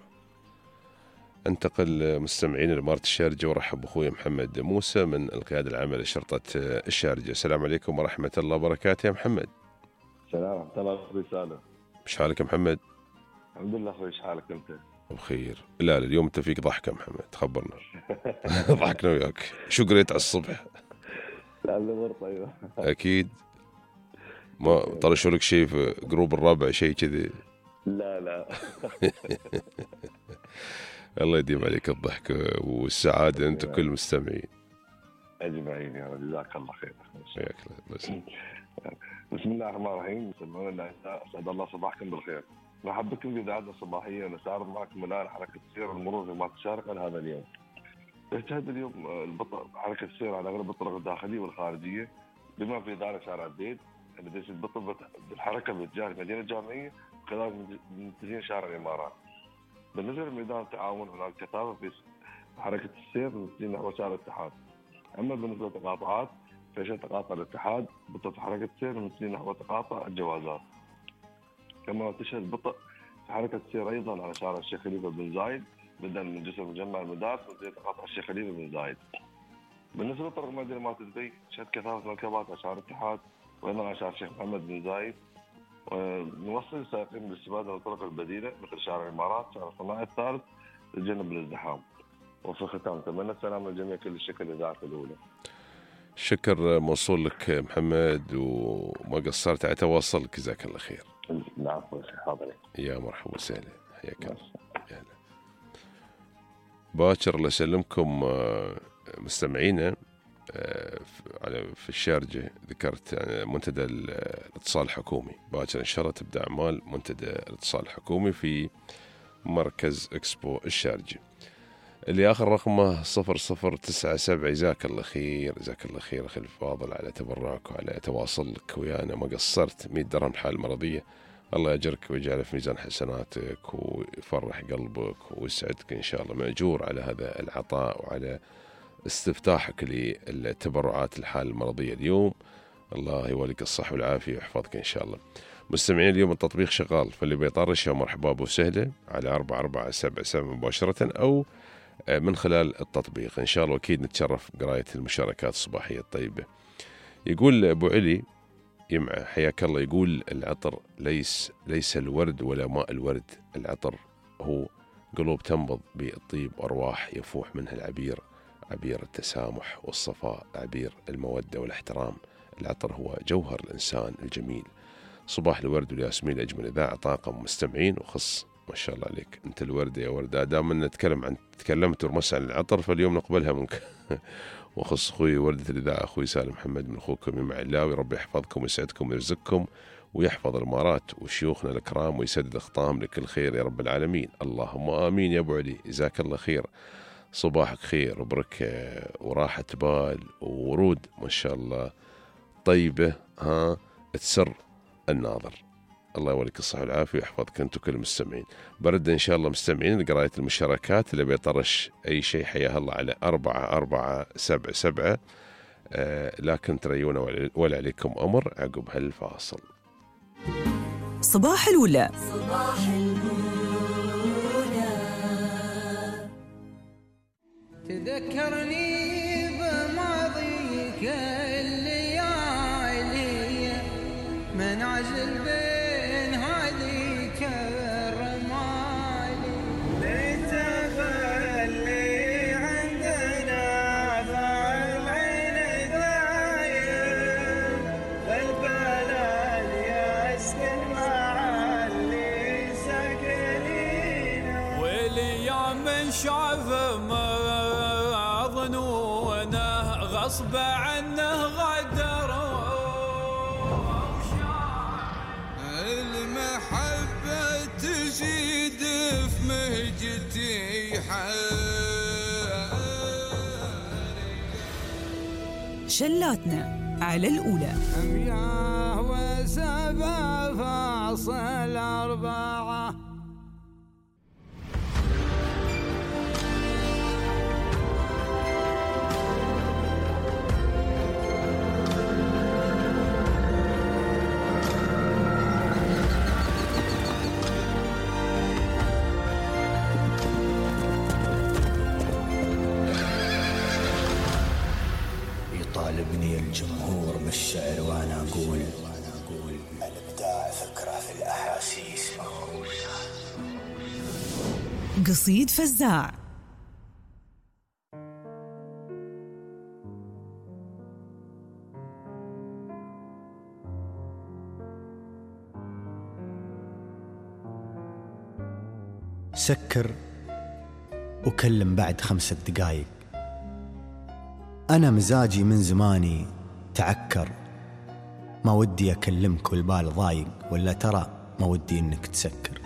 C: انتقل مستمعين لإمارة الشارجة، ورحب بأخوي محمد موسى من القيادة العامة لشرطة الشارجة. السلام عليكم ورحمة الله وبركاته يا محمد.
N: السلام ورحمة الله أخوي سالم.
C: ايش حالك يا محمد؟
N: الحمد لله أخوي، ايش حالك أنت؟
C: بخير. لا اليوم أنت فيك ضحكة محمد، خبرنا. ضحكنا وياك. شو قريت على الصبح؟
N: لا الأمور طيبة.
C: أكيد. ما طرشوا لك شيء في جروب الرابع شيء كذي؟
N: لا
C: الله يديم عليك الضحك والسعادة أنت كل مستمعين
N: أجمعين يا رب، جزاك الله خير.
C: حياك الله.
N: بسم الله الرحمن الرحيم. سمعونا الأعزاء، أسعد الله صباحكم بالخير. نرحب بكم في إذاعتنا الصباحية، ونستعرض معكم الآن حركة السير المرور فيما تشارك عن هذا اليوم. تجتهد اليوم حركة السير على أغلب الطرق الداخلية والخارجية، بما في ذلك شارع الديد الذي تبطل بالحركة باتجاه المدينة الجامعية خلال متجهين شارع الإمارات. بالنسبة لميدان التعاون هناك كثافة في حركة السير من نحو شارع الاتحاد. أما بالنسبة للتقاطعات فيشهد تقاطع الاتحاد بطء في حركة السير من نحو تقاطع الجوازات. كما تشهد بطء في حركة السير أيضا على شارع الشيخ خليفة بن زايد بدءا من جسر مجمع المدارس من تقاطع الشيخ خليفة بن زايد. بالنسبة لطرق مدينة مات دبي شهد كثافة مركبات على شارع الاتحاد وأيضا على شارع الشيخ محمد بن زايد. ونوصل السائقين بالاستفادة من الطرق البديلة مثل شارع الإمارات، شارع صناعي الثالث لتجنب الازدحام. وفي الختام نتمنى السلام للجميع، كل الشكر لإذاعة الأولى.
C: شكر موصول لك محمد، وما قصرت على تواصلك، جزاك الله خير.
N: نعم حاضر.
C: يا مرحبا وسهلا، حياك الله. باكر الله يسلمكم مستمعينا. في الشارجة ذكرت منتدى الاتصال الحكومي، باكر إن شاء الله تبدأ أعمال منتدى الاتصال الحكومي في مركز إكسبو الشارجة اللي آخر رقمه 0097. جزاك الله خير، جزاك الله خير أخي الفاضل على تبرعك وعلى تواصلك ويانا، ما قصرت. 100 درهم حال مرضية، الله يجرك ويجعله في ميزان حسناتك ويفرح قلبك ويسعدك إن شاء الله، مأجور على هذا العطاء وعلى استفتاحك للتبرعات الحال المرضية اليوم. الله يوليك الصحة والعافية ويحفظك إن شاء الله. مستمعين اليوم التطبيق شغال، فاللي بيطرش مرحبا وسهلا على 4477 مباشرة أو من خلال التطبيق إن شاء الله. أكيد نتشرف بقراية المشاركات الصباحية الطيبة. يقول أبو علي يمعة حياك الله، يقول العطر ليس الورد ولا ماء الورد، العطر هو قلوب تنبض بالطيب وأرواح يفوح منها العبير، عبير التسامح والصفاء، عبير المودة والاحترام. العطر هو جوهر الإنسان الجميل. صباح الورد والياسمين أجمل إذاعة، طاقم مستمعين وخص. ما شاء الله عليك أنت الوردة يا وردة. دام تكلمت ورمس عن العطر فاليوم نقبلها منك. وخص أخوي وردة الإذاعة أخوي سالم محمد من أخوكم يمع اللاوي، ربي يحفظكم ويسعدكم ويرزقكم ويحفظ الإمارات وشيوخنا الكرام ويسدد أخطاهم لكل خير يا رب العالمين. اللهم آمين يا أبو علي، جزاك الله خير. صباحك خير وبركة وراحة بال وورود ما شاء الله طيبة تسر الناظر. الله يوليك الصحة والعافية ويحفظك أنت وكل المستمعين. برد إن شاء الله مستمعين لقراية المشاركات، اللي بيطرش أي شيء حياه الله على 4477. لكن تريونا ولا عليكم أمر عقب هالفاصل.
A: صباح الأولى.
B: صباح الأولى.
O: تذكرني بماضيك الليالي من عزل بين هذيك الرمالي، لتخلي عندنا فالعين دايم فالبلد يسكن مع اللي ساكنين،
D: والايام من شاف غصب عنه غدر،
O: المحبة تزيد في مهجتي
A: شلاتنا على الأولى.
O: 107.4.
P: يطالبني الجمهور بالشعر وانا اقول الابداع فكره في الاحاسيس مهووسه.
A: قصيد فزاع.
P: سكر وكلم بعد 5 دقايق. أنا مزاجي من زماني تعكر، ما ودي أكلمك والبال ضايق، ولا ترى ما ودي إنك تسكر.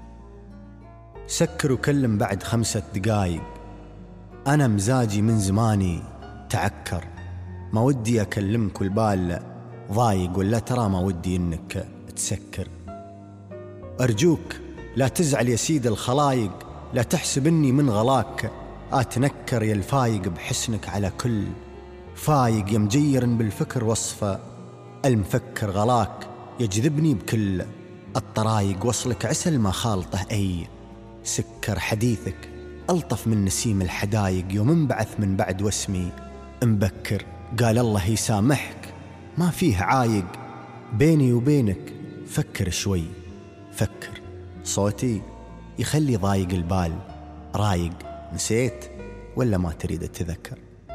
P: سكر وكلم بعد 5 دقايق. أنا مزاجي من زماني تعكر، ما ودي أكلمك والبال ضايق، ولا ترى ما ودي إنك تسكر. أرجوك لا تزعل يا سيد الخلايق، لا تحسب إني من غلاك أتنكر يا الفايق بحسنك على كل فايق، يا مجير بالفكر وصفه المفكر غلاك، يجذبني بكل الطرايق، وصلك عسل ما خالطه أي سكر. حديثك ألطف من نسيم الحدايق، يوم انبعث من بعد واسمي مبكر. قال الله يسامحك ما فيه عايق، بيني وبينك فكر شوي فكر. صوتي يخلي ضايق البال رايق، نسيت ولا ما تريد تذكر؟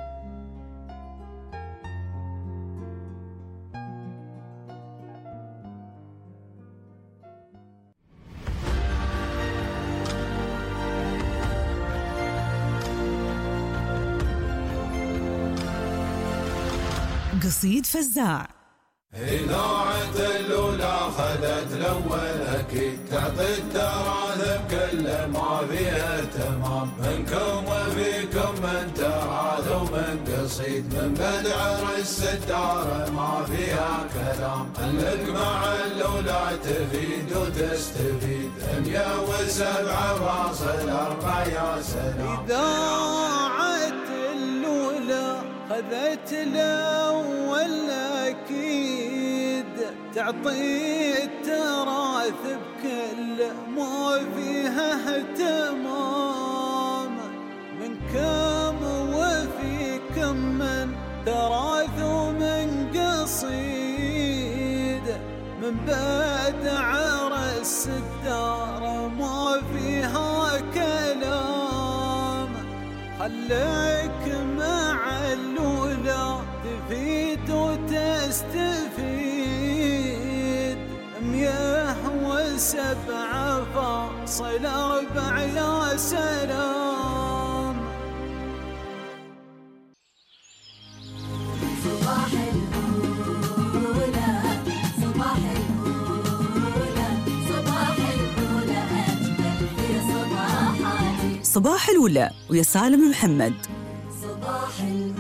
I: قصيد فزاع.
J: إذاعة الأولى خذت الأول أكيد، تعطي التراث كل ما فيها تمام، منكم وفيكم من تراث ومن قصيد، من بدع الستار ما فيها كلام، خلك مع الأولى تفيد وتستفيد، 107.4 يا سلام.
O: إذاعة الأولى خذت الأول أكيد، تعطي التراث بكل ما فيها اهتمام، من كم وفي كم من تراث ومن قصيد، من بدع رأس الدار ما فيها كلام، خليك مع الأولى تفيد وتستفيد، 107.4 يا سلام.
B: صباح الأولى صباح الأولى صباح الأولى أجمل في صباحاتي.
A: صباح الأولى ويا سالم محمد.
B: صباح الأولى.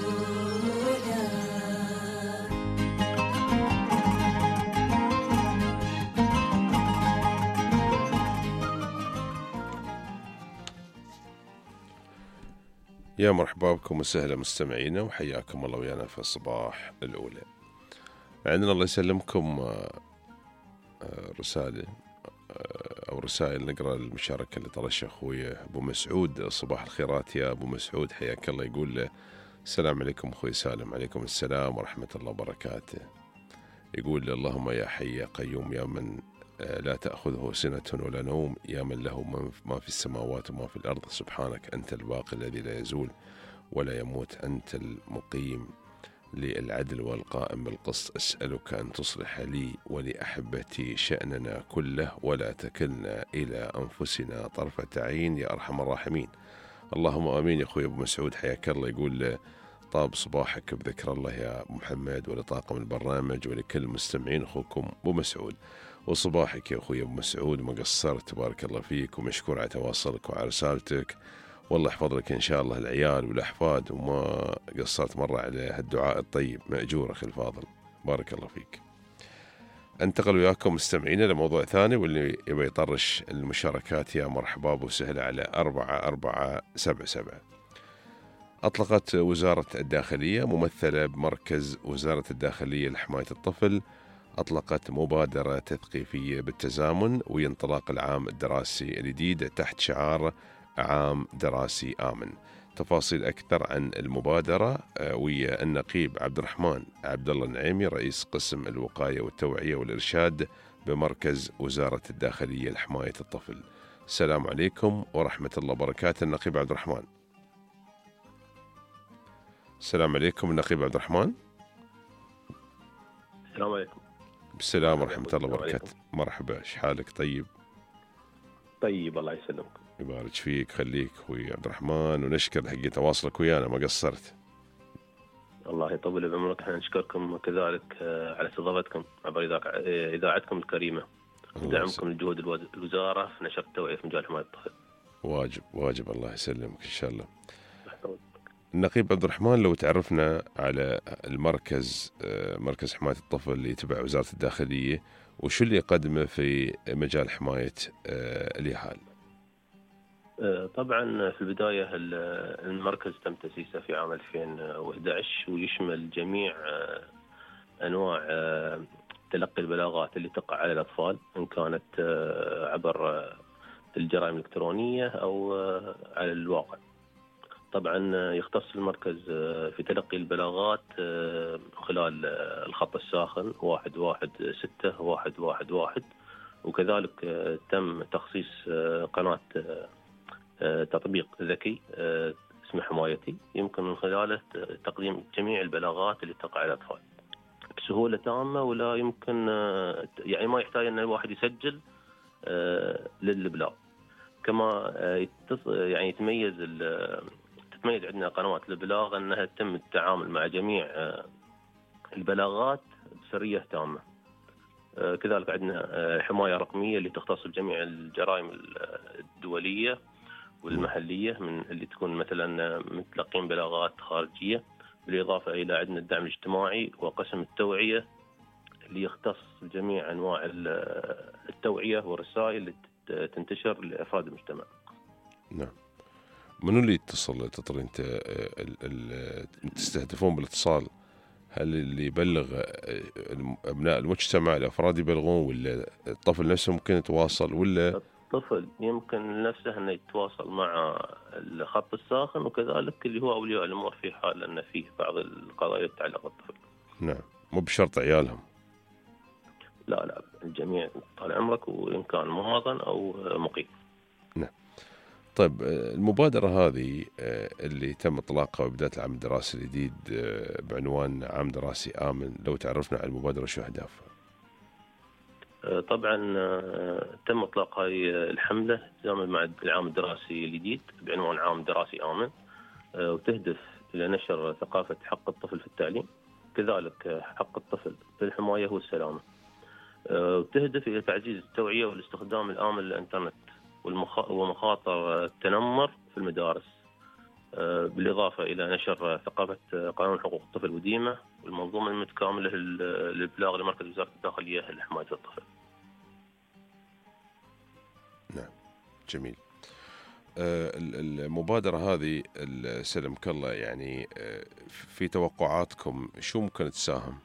C: يا مرحبا بكم وسهلا مستمعينا، وحياكم الله ويانا في الصباح الأولى. عندنا الله يسلمكم رسالة أو رسائل، نقرأ المشاركة اللي طرشها أخوي أبو مسعود. صباح الخيرات يا أبو مسعود، حياك الله. يقول له السلام عليكم أخوي سالم. عليكم السلام ورحمة الله وبركاته. يقول اللهم يا حي يا قيوم، يا من لا تأخذه سنة ولا نوم، يا من له ما في السماوات وما في الأرض، سبحانك أنت الباقي الذي لا يزول ولا يموت، أنت المقيم للعدل والقائم بالقسط، أسألك أن تصلح لي ولأحبتي شأننا كله، ولا تكلنا إلى أنفسنا طرفة عين يا أرحم الراحمين. اللهم آمين يا أخوي أبو مسعود، حياك الله. يقول طاب صباحك بذكر الله يا أبو محمد، ولطاقم البرنامج ولكل المستمعين، أخوكم أبو مسعود. وصباحك يا أخوي أبو مسعود، ما قصرت، تبارك الله فيك، ومشكور على تواصلك وعلى رسالتك، والله يحفظ لك إن شاء الله العيال والأحفاد، وما قصرت مرة على هالدعاء الطيب، مأجور أخي الفاضل، بارك الله فيك. انتقل وياكم مستمعينا لموضوع ثاني، واللي يبي يطرش المشاركات يا مرحبا وسهلا على 4477. أطلقت وزارة الداخلية ممثلة بمركز وزارة الداخلية لحماية الطفل، أطلقت مبادرة تثقيفية بالتزامن وانطلاق العام الدراسي الجديد تحت شعار عام دراسي آمن. تفاصيل أكثر عن المبادرة ويا النقيب عبد الرحمن عبد الله النعيمي، رئيس قسم الوقاية والتوعية والإرشاد بمركز وزارة الداخلية لحماية الطفل. السلام عليكم ورحمة الله وبركاته. النقيب عبد الرحمن. السلام عليكم النقيب عبد الرحمن.
Q: السلام عليكم.
C: بالسلام ورحمة الله وبركاته. مرحبا، ايش حالك؟ طيب
Q: طيب الله يسلمك.
C: يبارك فيك، خليك أخوي عبد الرحمن، ونشكر حقي تواصلك ويانا، ما قصرت.
Q: الله يطول بعمرك. احنا نشكركم كذلك على استضافتكم عبر اذاعتكم الكريمه ودعمكم لجهود الوزاره في نشر التوعيه في مجال حمايه الطفل.
C: واجب الله يسلمك ان شاء الله. النقيب عبد الرحمن، لو تعرفنا على المركز، مركز حمايه الطفل اللي تبع وزاره الداخليه، وشو اللي يقدمه في مجال حمايه اليهال؟
Q: طبعا في البداية المركز تم تأسيسه في عام 2011 ويشمل جميع أنواع تلقي البلاغات اللي تقع على الأطفال، إن كانت عبر الجرائم الإلكترونية أو على الواقع. طبعا يختص المركز في تلقي البلاغات خلال الخط الساخن 116-111، وكذلك تم تخصيص قناة تطبيق ذكي اسمه حمايتي، يمكن من خلاله تقديم جميع البلاغات اللي تقع على الأطفال بسهولة تامة، ولا يمكن يعني ما يحتاج أن الواحد يسجل للبلاغ. كما يعني تتميز عندنا قنوات البلاغ أنها تم التعامل مع جميع البلاغات بسرية تامة. كذلك عندنا حماية رقمية اللي تختص بجميع الجرائم الدولية والمحلية من اللي تكون مثلا متلقين بلاغات خارجية، بالإضافة إلى عندنا الدعم الاجتماعي وقسم التوعية اللي يختص بجميع أنواع التوعية والرسائل اللي تنتشر لأفراد المجتمع.
C: نعم. منو اللي يتصل تطر انت تستهدفون بالاتصال؟ هل اللي يبلغ أبناء المجتمع الأفراد يبلغون، ولا الطفل نفسه ممكن يتواصل، ولا
Q: الطفل يمكن نفسه أنه يتواصل مع الخط الساخن، وكذلك اللي هو أولياء الأمور في حال أن فيه بعض القضايا تتعلق بالطفل؟
C: نعم، مو بشرط عيالهم.
Q: لا الجميع طال عمرك، وإن كان مواطن أو مقيم.
C: نعم. طيب المبادرة هذه اللي تم إطلاقها بداية العام الدراسي الجديد بعنوان عام دراسي آمن، لو تعرفنا على المبادرة شو أهدافها؟
Q: طبعا تم إطلاق هذه الحملة تزامن مع العام الدراسي الجديد بعنوان عام دراسي آمن، وتهدف إلى نشر ثقافة حق الطفل في التعليم، كذلك حق الطفل في الحماية والسلامة، وتهدف إلى تعزيز التوعية والاستخدام الآمن للإنترنت ومخاطر التنمر في المدارس، بالإضافة إلى نشر ثقافة قانون حقوق الطفل وديمة والمنظومة المتكاملة للإبلاغ لمركز وزارة الداخلية لحماية الطفل.
C: نعم، جميل. المبادرة هذه سلمك الله، يعني في توقعاتكم شو ممكن تساهم؟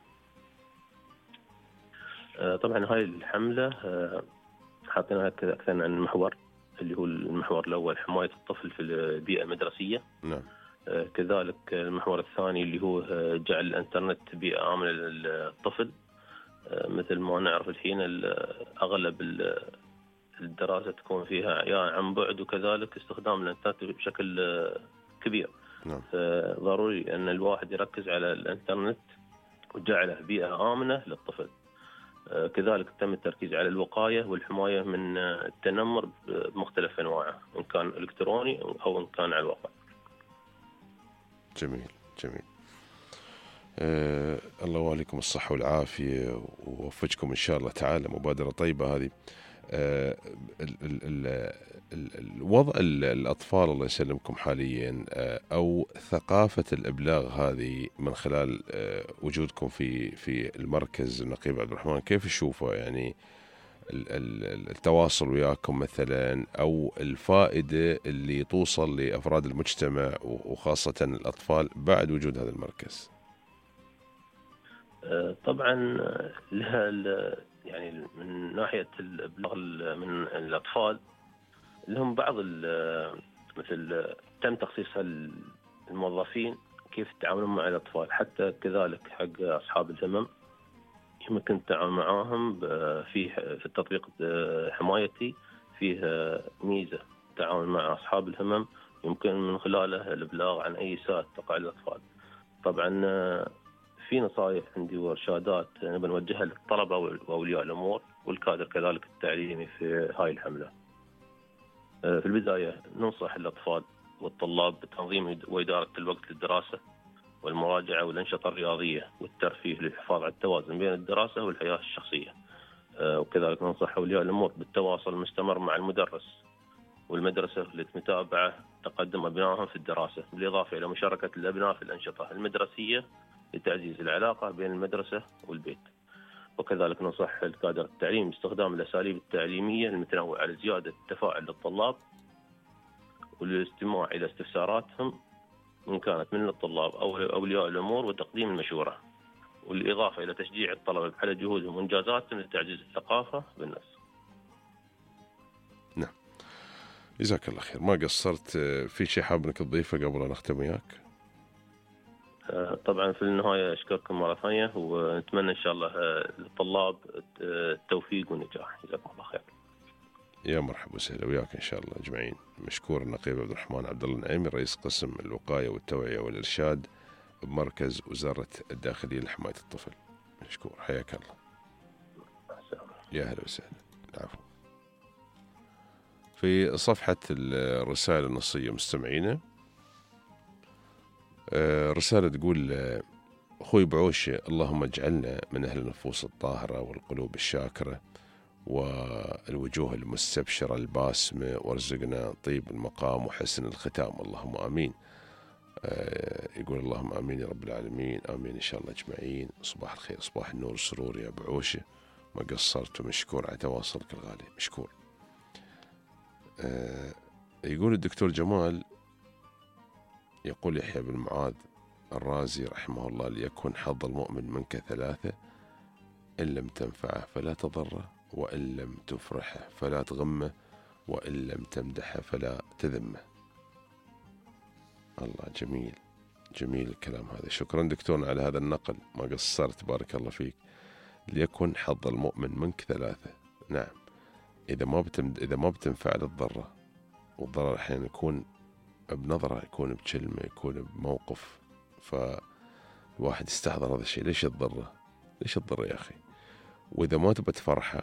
Q: طبعا هاي الحملة حاطينها أكثر عن المحور اللي هو المحور الأول حماية الطفل في البيئة المدرسية.
C: نعم.
Q: كذلك المحور الثاني اللي هو جعل الإنترنت بيئة آمنة للطفل. مثل ما نعرف الحين أغلب الدراسة تكون فيها عن بعد، وكذلك استخدام الإنترنت بشكل كبير.
C: نعم.
Q: ضروري أن الواحد يركز على الإنترنت وجعله بيئة آمنة للطفل. كذلك تم التركيز على الوقاية والحماية من التنمر بمختلف أنواعه، إن كان إلكتروني أو إن كان على الواقع.
C: جميل. الله وعليكم الصحة والعافية ووفقكم إن شاء الله تعالى. مبادرة طيبة هذه. الوضع الأطفال الله يسلمكم حاليا، أو ثقافة الإبلاغ هذه من خلال وجودكم في المركز النقيب عبد الرحمن، كيف تشوفه؟ يعني التواصل وياكم مثلا، أو الفائدة اللي توصل لأفراد المجتمع وخاصة الأطفال بعد وجود هذا المركز؟
Q: طبعا لها يعني من ناحية الإبلاغ من الأطفال لهم بعض مثل تم تخصيص الموظفين كيف يتعاملون مع الأطفال، حتى كذلك حق أصحاب الهمم يمكن التعامل معاهم في التطبيق حمايتي فيه ميزة التعامل مع أصحاب الهمم يمكن من خلاله الإبلاغ عن أي إساءة تقع للأطفال. طبعا في نصائح عندي وإرشادات بنوجهها للطلبة وأولياء الأمور والكادر كذلك التعليمي في هاي الحملة. في البداية ننصح الأطفال والطلاب بتنظيم وإدارة الوقت للدراسة والمراجعة والأنشطة الرياضية والترفيه للحفاظ على التوازن بين الدراسة والحياة الشخصية. وكذلك ننصح أولياء الأمور بالتواصل المستمر مع المدرس والمدرسة لمتابعة تقدم أبنائهم في الدراسة، بالإضافة إلى مشاركة الأبناء في الأنشطة المدرسية لتعزيز العلاقة بين المدرسة والبيت. وكذلك ننصح الكادر التعليم باستخدام الأساليب التعليمية المتنوعة لزيادة التفاعل للطلاب والاستماع إلى استفساراتهم إن كانت من الطلاب أو أولياء الأمور وتقديم المشورة، والإضافة إلى تشجيع الطلبة على جهودهم وإنجازاتهم لتعزيز الثقافة بالنفس.
C: نعم، جزاك الله خير. ما قصرت. في شيء حاب انك تضيفه قبل ان اختم وياك؟
Q: طبعا في النهاية أشكركم مرة ثانية، ونتمنى إن شاء الله للطلاب التوفيق والنجاح. جزاكم الله خير.
C: يا مرحبا وسهلا وياك إن شاء الله أجمعين. مشكور النقيب عبد الرحمن عبد الله النعيمي، رئيس قسم الوقاية والتوعية والإرشاد بمركز وزارة الداخلية لحماية الطفل. مشكور، حياك الله. يا هلا وسهلا. العفو. في صفحة الرسائل النصية مستمعينا رسالة تقول: أخوي بعوشة، اللهم اجعلنا من أهل النفوس الطاهرة والقلوب الشاكرة والوجوه المستبشرة الباسمة، وارزقنا طيب المقام وحسن الختام، اللهم آمين. يقول اللهم آمين يا رب العالمين. آمين إن شاء الله أجمعين. صباح الخير، صباح النور والسرور يا بعوشة، ما قصرت، ومشكور على تواصلك الغالي، مشكور. يقول الدكتور جمال، يقول يحيى بن معاذ الرازي رحمه الله: ليكن حظ المؤمن منك ثلاثة: إن لم تنفعه فلا تضره، وإن لم تفرحه فلا تغمه، وإن لم تمدحه فلا تذمه. الله، جميل جميل الكلام هذا. شكرا دكتورنا على هذا النقل، ما قصرت، بارك الله فيك. ليكن حظ المؤمن منك ثلاثة. نعم، إذا ما بتنفع للضرة، والضرر أحيانا يكون بنظرة، يكون بكلمة، يكون بموقف، فالواحد يستحضر هذا الشيء. ليش الضرة؟ ليش الضرة يا أخي؟ وإذا ما تبى تفرحه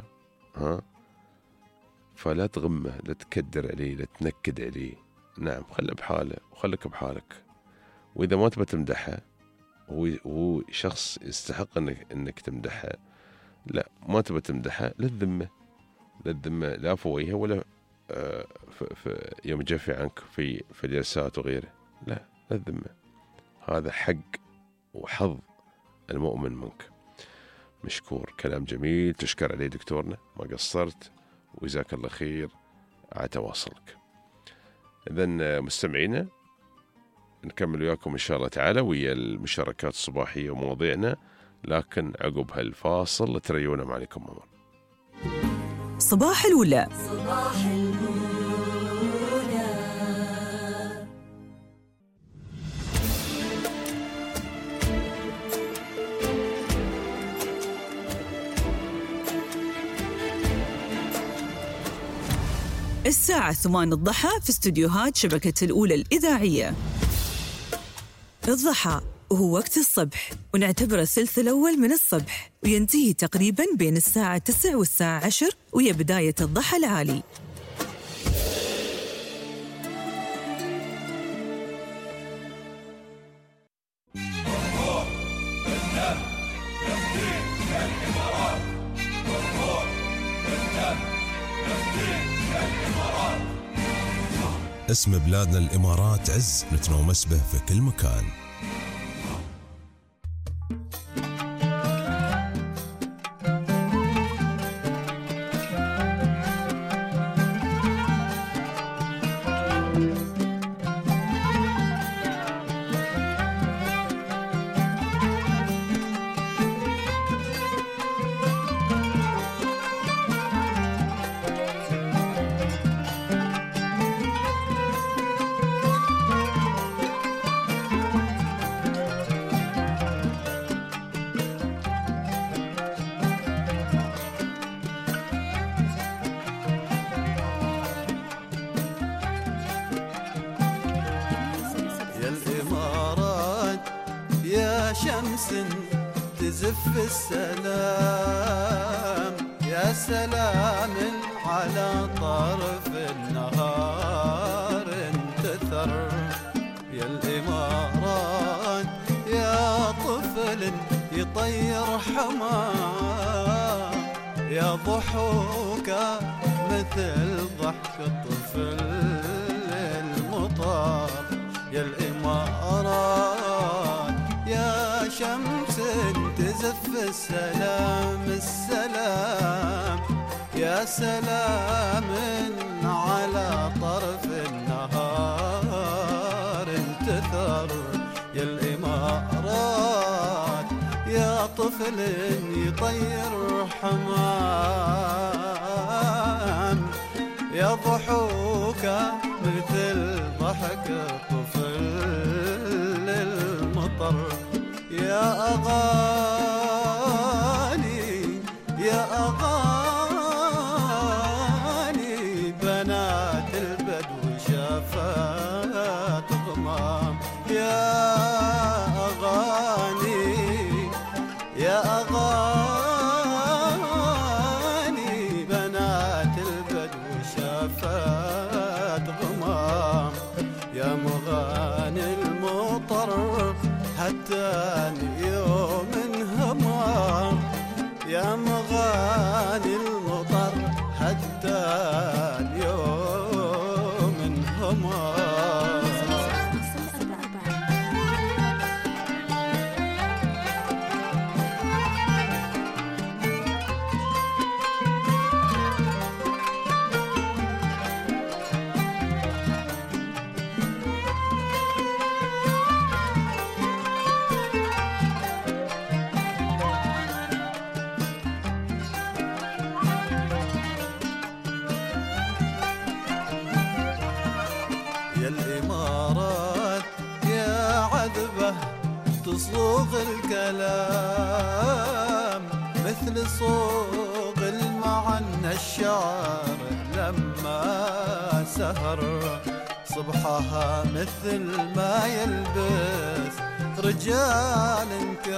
C: فلا تغمه، لا تكدر عليه، لا تنكد عليه. نعم، خله بحاله وخلك بحالك. وإذا ما تبى تمدحه، هو شخص يستحق إنك تمدحه، لا ما تبى تمدحه، لا تذمه، لا تذمه لا في وجهه ولا في يوم جفي عنك في الجلسات وغيره، لا تذمه. هذا حق وحظ المؤمن منك. مشكور، كلام جميل تشكر عليه دكتورنا، ما قصرت، وجزاك الله خير على تواصلك. إذن مستمعينا، نكمل وياكم إن شاء الله تعالى ويا المشاركات الصباحية ومواضيعنا، لكن عقب هالفاصل تريونا معكم ممر.
A: صباح الولا.
B: صباح الولا.
A: الساعة 8 الضحى في استوديوهات شبكة الأولى الإذاعية. الضحى وهو وقت الصبح، ونعتبره الثلث الأول من الصبح، وينتهي تقريباً بين الساعة 9 والساعة 10، وهي بداية الضحى العالي.
E: اسم بلادنا الإمارات عز نتنومس به في كل مكان.
O: شمس تزف السلام، يا سلام على طرف النهار. طفل يطير حمام يا ضحوكة مثل ضحك الطفل المطر يا الإمارات يا شمس تزف السلام السلام يا سلام على طرف النهار انتثر يا الإمارات يا طفل يطير حمام يا ضحوكة مثل ضحك طفل المطر يا أغاني يا أغاني بنات البدو شافت غمام يا أغاني يا أغاني بنات البدو شافت غمام يا مغاني المطر حتى يوم همام يا مغاني المطر حتى اليوم همام يا الإمارات يا عذبة تصوغ الكلام مثل صوغ المعنى الشعر لما سهر صبحها مثل ما يلبس رجال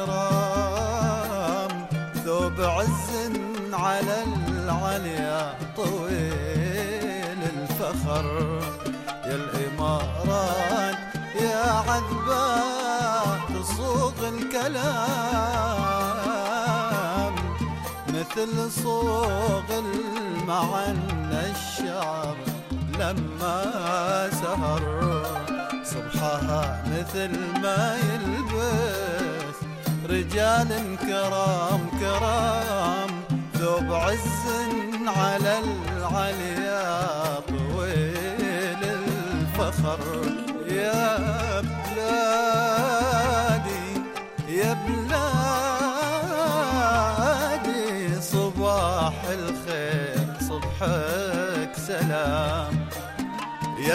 O: كرام ثوب عز على العليا طويل الفخر يا الإمارات يا عذبة تصوغ الكلام مثل صوغ المعنى الشعر لما سهر صبحها مثل ما يلبس رجال كرام كرام ثوب عز على العليا طويل الفخر يا بلادي يا بلادي صباح الخير صبحك سلام يا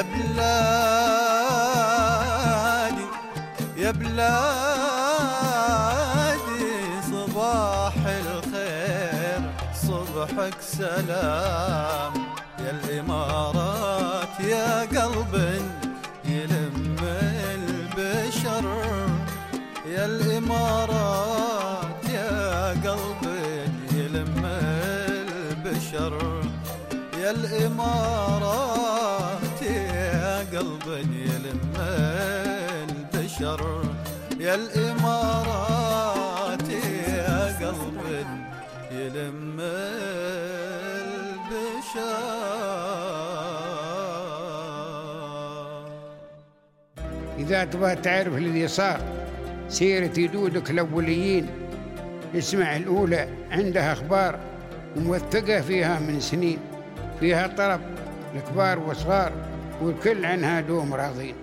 O: بلادي يا بلادي صباح الخير صبحك سلام يا الإمارات يا قلب يلم البشر يا الإمارات يا قلب يلم البشر يا الإمارات يا قلب يلم البشر يا الإمارات يا قلب يلم البشر
R: إذا تبغى تعرف الذي صار سيرة جدودك الأوليين اسمع الأولى عندها أخبار موثقة فيها من سنين فيها طرب الكبار والصغار والكل عنها دوم راضين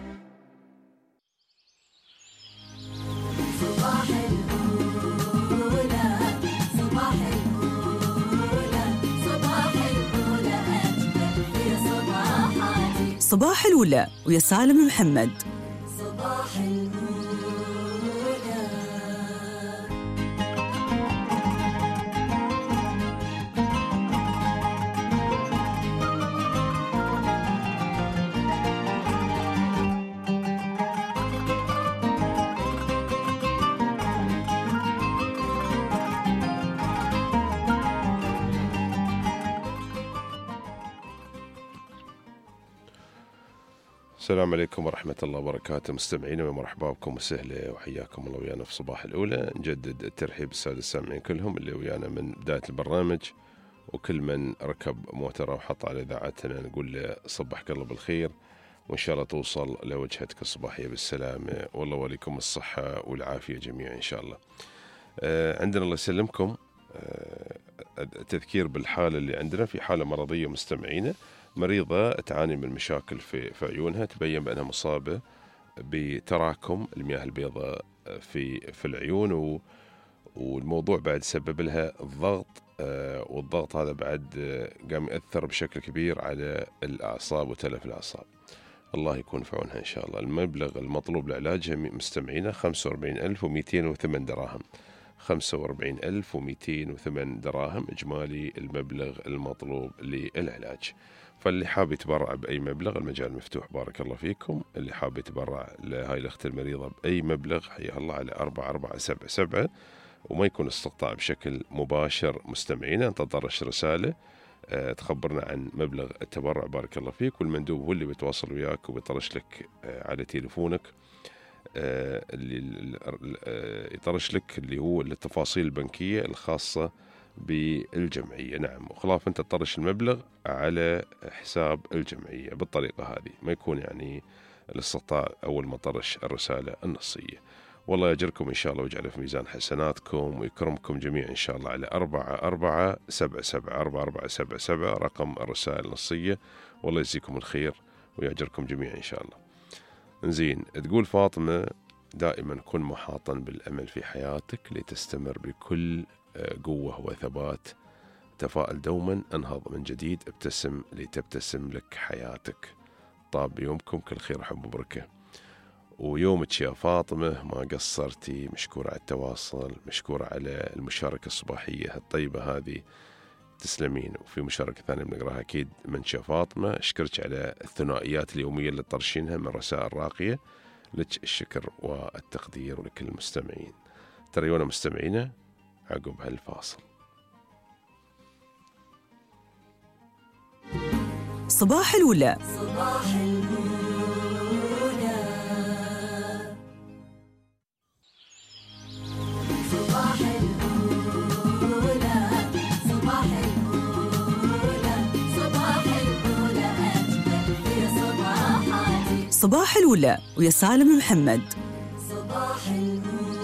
B: صباح الأولى صباح الأولى صباح الأولى أجمل في صباحاتي
A: صباح الأولى ويا سالم محمد.
B: صباح الأولى
C: السلام عليكم ورحمة الله وبركاته مستمعينا، ومرحبا بكم وسهلا وحياكم الله ويانا في صباح الأولى. نجدد الترحيب بالسادة السامعين كلهم اللي ويانا من بداية البرنامج، وكل من ركب موتره وحط على إذاعتنا نقول له صبحك الله بالخير، وإن شاء الله توصل لوجهتك الصباحية بالسلامة، والله وليكم الصحة والعافية جميعا إن شاء الله. عندنا الله يسلمكم تذكير بالحالة اللي عندنا، في حالة مرضية مستمعينا، مريضة تعاني من مشاكل في عيونها، تبين بأنها مصابة بتراكم المياه البيضاء في العيون، والموضوع بعد سبب لها الضغط، والضغط هذا بعد قام يأثر بشكل كبير على الأعصاب وتلف الأعصاب. الله يكون في عونها إن شاء الله. المبلغ المطلوب لعلاجها مستمعينا 45,208 دراهم، 45,208 دراهم إجمالي المبلغ المطلوب للعلاج. فاللي حاب يتبرع بأي مبلغ المجال مفتوح، بارك الله فيكم. اللي حاب يتبرع لهاي الأخت المريضة بأي مبلغ حيا الله على 4477، وما يكون استقطاع بشكل مباشر مستمعينا، أنت تطرش رسالة تخبرنا عن مبلغ التبرع بارك الله فيك، والمندوب هو اللي بيتواصل وياك وبيطرش لك على تليفونك، اللي يطرش لك اللي هو التفاصيل البنكية الخاصة بالجمعية. نعم، وخلاف أنت تطرش المبلغ على حساب الجمعية بالطريقة هذه، ما يكون يعني الاستقطاع أول ما طرش الرسالة النصية. والله يجركم إن شاء الله ويجعله في ميزان حسناتكم ويكرمكم جميعا إن شاء الله على 4477 رقم الرسائل النصية. والله يجزيكم الخير ويجركم جميعا إن شاء الله. نزين، تقول فاطمة دائما كن محاطا بالأمل في حياتك لتستمر بكل قوة وثبات، تفائل دوما، انهض من جديد، ابتسم لتبتسم لك حياتك. طاب يومكم كل خير وحب وبركة، ويومك يا فاطمة ما قصرتي. مشكورة على التواصل، مشكورة على المشاركة الصباحية الطيبة هذه، تسلمين. وفي مشاركة ثانية بنقراها أكيد من فاطمة، أشكرك على الثنائيات اليومية اللي ترشينها من رسائل راقية، لك الشكر والتقدير، ولكل المستمعين. تريونا مستمعينا عقب هالفاصل.
A: صباح الأولى.
B: صباح الأولى. صباح الأولى. صباح الأولى. صباح الأولى أجمل في صباحاتي.
A: صباح الأولى ويا سالم محمد.
B: صباح الأولى.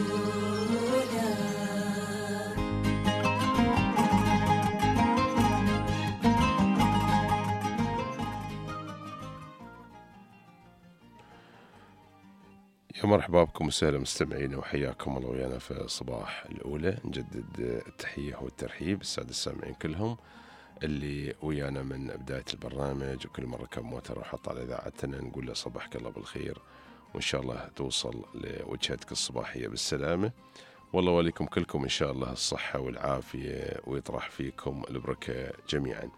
C: يا مرحبا بكم وسهلا مستمعينا، وحياكم الله ويانا في صباح الأولى. نجدد التحية والترحيب بالسادة السامعين كلهم اللي ويانا من بداية البرنامج، وكل مرة كم موتر وحط على إذاعتنا نقول له صبحك الله بالخير، وإن شاء الله توصل لوجهتك الصباحية بالسلامة. والله وليكم كلكم إن شاء الله الصحة والعافية، ويطرح فيكم البركة جميعا.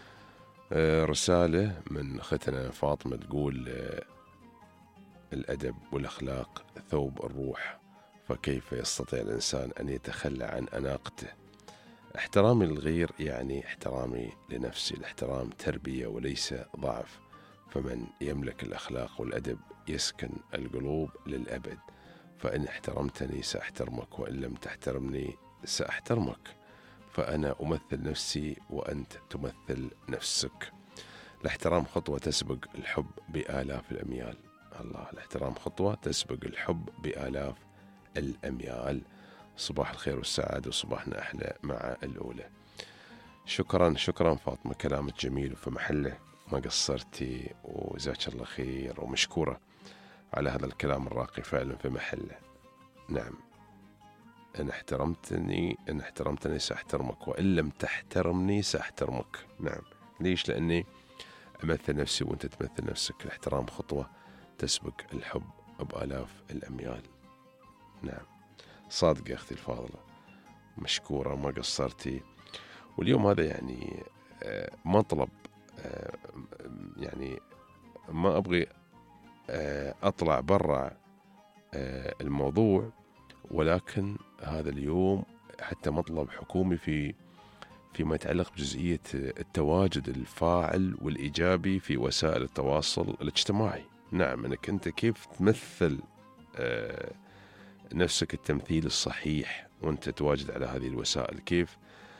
C: رسالة من أختنا فاطمة تقول الأدب والأخلاق ثوب الروح، فكيف يستطيع الإنسان أن يتخلى عن أناقته؟ احترامي للغير يعني احترامي لنفسي، الاحترام تربية وليس ضعف، فمن يملك الأخلاق والأدب يسكن القلوب للأبد، فإن احترمتني سأحترمك، وإن لم تحترمني سأحترمك، فأنا أمثل نفسي وأنت تمثل نفسك. الاحترام خطوة تسبق الحب بآلاف الأميال. الله، الاحترام خطوة تسبق الحب بآلاف الأميال. صباح الخير والسعادة، وصباحنا أحلى مع الأولى. شكرا فاطمة، كلامك جميل وفي محله، ما قصرتي، وجزاك الله خير، ومشكورة على هذا الكلام الراقي، فعلا في محله. نعم، إن احترمتني سأحترمك، وإن لم تحترمني سأحترمك. نعم، ليش؟ لأني أمثل نفسي وأنت تمثل نفسك. الاحترام خطوة تسبق الحب بآلاف الأميال. نعم، صادق يا أختي الفاضلة، مشكورة ما قصرتي. واليوم هذا يعني مطلب، يعني ما أبغي أطلع برا الموضوع، ولكن هذا اليوم حتى مطلب حكومي فيما يتعلق بجزئية التواجد الفاعل والإيجابي في وسائل التواصل الاجتماعي. نعم، أنك أنت كيف تمثل نفسك التمثيل الصحيح وأنت تواجد على هذه الوسائل، كيف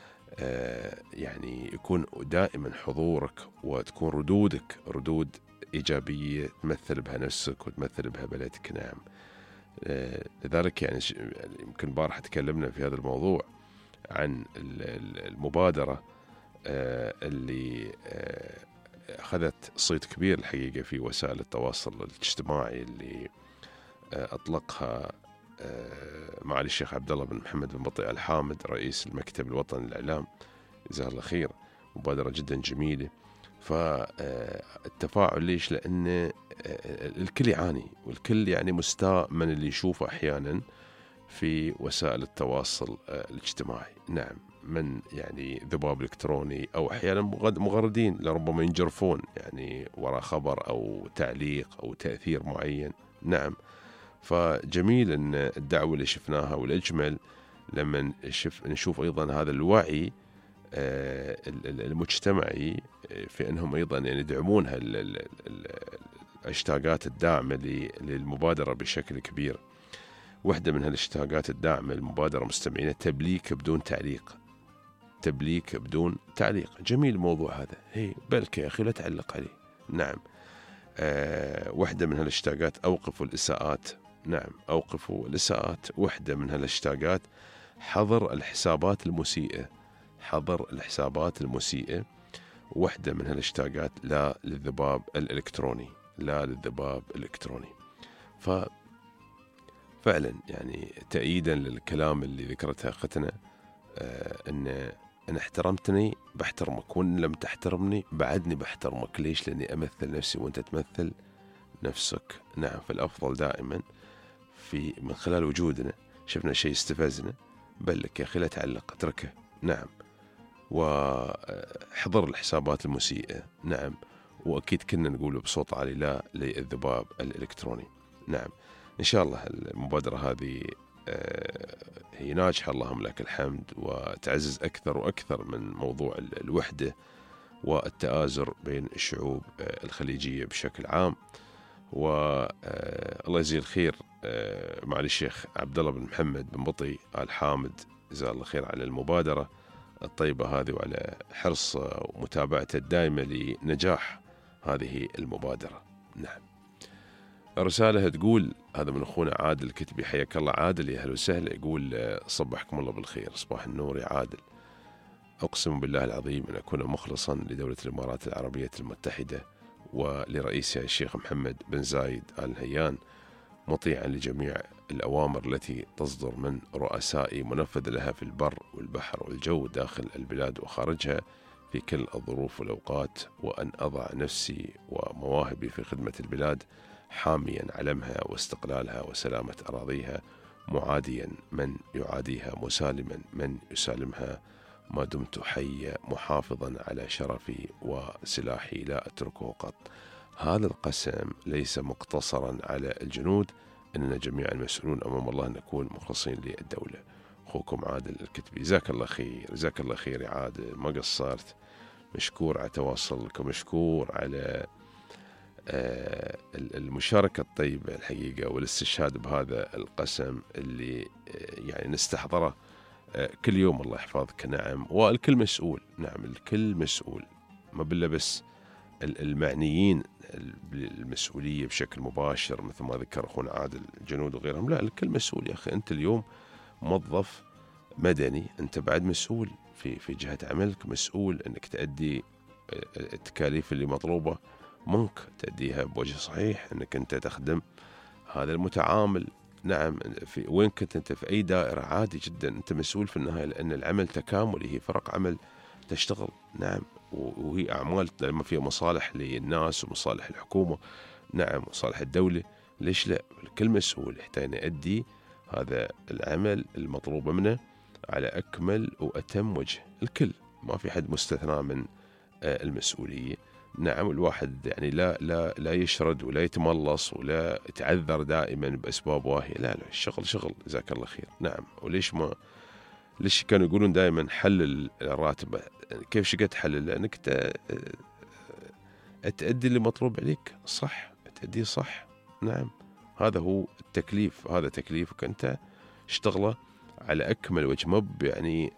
C: يعني يكون دائما حضورك وتكون ردودك ردود إيجابية تمثل بها نفسك وتمثل بها بلدك. نعم، لذلك يعني يمكن بارح تكلمنا في هذا الموضوع عن المبادرة اللي أخذت صيت كبير الحقيقة في وسائل التواصل الاجتماعي، اللي أطلقها معالي الشيخ عبد الله بن محمد بن بطي الحامد رئيس المكتب الوطني للإعلام، جزاه الله خير. مبادرة جدا جميلة. فالتفاعل ليش؟ لأن الكل يعاني، والكل يعني مستاء من اللي يشوفه أحيانا في وسائل التواصل الاجتماعي. نعم، من يعني ذباب إلكتروني، أو أحيانا مغردين لربما ينجرفون يعني وراء خبر أو تعليق أو تأثير معين. نعم، فجميل أن الدعوة اللي شفناها، والأجمل لما نشوف أيضا هذا الوعي المجتمعي في أنهم أيضا يعني يدعمون الاشتاقات الداعمة للمبادرة بشكل كبير. واحدة من هالاشتاقات الداعمة للمبادرة مستمعين تبليك بدون تعليق. تبليك بدون تعليق، جميل الموضوع هذا، هي بالك يا أخي لا تعلق عليه. نعم، واحدة من هالاشتاقات أوقفوا الإساءات. نعم، أوقفوا الإساءات. واحدة من هالاشتاقات حظر الحسابات المسيئة. حظر الحسابات المسيئة. واحدة من هالاشتاقات لا للذباب الإلكتروني. لا للذباب الإلكتروني. ففعلا يعني تأييدا للكلام اللي ذكرته أختنا، إن احترمتني بحترمك، وإن لم تحترمني بعدني بحترمك. ليش؟ لأني أمثل نفسي وأنت تمثل نفسك. نعم، فالأفضل دائما من خلال وجودنا شفنا شيء استفزنا، بلك يا أخي لا تعلق، اتركه. نعم، وحضر الحسابات المسيئة. نعم، وأكيد كنا نقول بصوت عالي لا للذباب الإلكتروني. نعم، إن شاء الله المبادرة هذه هي ناجحة اللهم لك الحمد، وتعزز أكثر وأكثر من موضوع الوحدة والتآزر بين الشعوب الخليجية بشكل عام. والله يجزيه الخير معالي الشيخ عبد الله بن محمد بن بطي الحامد، جزاه الله خير على المبادرة الطيبة هذه، وعلى حرص ومتابعته الدائمة لنجاح هذه المبادرة. نعم، رسالة تقول، هذا من أخونا عادل الكتبي، حياك الله عادل، يا أهلا وسهلا. يقول صبحكم الله بالخير، صباح النور يا عادل. أقسم بالله العظيم أن أكون مخلصا لدولة الإمارات العربية المتحدة ولرئيسها الشيخ محمد بن زايد آل نهيان، مطيعا لجميع الأوامر التي تصدر من رؤسائي، منفذ لها في البر والبحر والجو داخل البلاد وخارجها في كل الظروف والأوقات، وأن أضع نفسي ومواهبي في خدمة البلاد، حاميا علمها واستقلالها وسلامة أراضيها، معاديا من يعاديها، مسالما من يسالمها، ما دمت حيا، محافظا على شرفي وسلاحي لا أتركه قط. هذا القسم ليس مقتصرا على الجنود، إننا جميعا مسؤولون أمام الله أن نكون مخلصين للدولة. أخوكم عادل الكتبي، جزاك الله خير، جزاك الله خير يا عادل، ما قصرت. مشكور على تواصلك، ومشكور على المشاركة الطيبة الحقيقة والاستشهاد بهذا القسم اللي يعني نستحضره كل يوم. الله يحفظك. نعم، والكل مسؤول. نعم، الكل مسؤول، ما بالله بس المعنيين بالمسؤولية بشكل مباشر مثل ما ذكر أخونا عادل الجنود وغيرهم، لا، الكل مسؤول يا أخي. أنت اليوم موظف مدني، أنت بعد مسؤول في جهة عملك، مسؤول أنك تأدي التكاليف اللي مطلوبة منك، تأديها بوجه صحيح، أنك أنت تخدم هذا المتعامل. نعم، في وين كنت أنت في أي دائرة، عادي جدا أنت مسؤول في النهاية، لأن العمل تكاملي، هي فرق عمل تشتغل. نعم، وهي أعمال لما فيها مصالح للناس ومصالح الحكومة. نعم، مصالح الدولة، ليش لا؟ الكل مسؤول حتى يؤدي هذا العمل المطلوب منه على أكمل وأتم وجه. الكل، ما في حد مستثنى من المسؤولية. نعم، الواحد يعني لا يشرد ولا يتملص ولا يتعذر دائما بأسباب واهية، لا، الشغل شغل، جزاك الله خير. نعم، ليش كانوا يقولون دائما حلل الراتب؟ كيف شقد حلل؟ لأنك تأدي اللي مطلوب عليك، صح، تأديه صح. نعم، هذا هو التكليف، هذا تكليفك أنت، اشتغله على أكمل وجه. مب يعني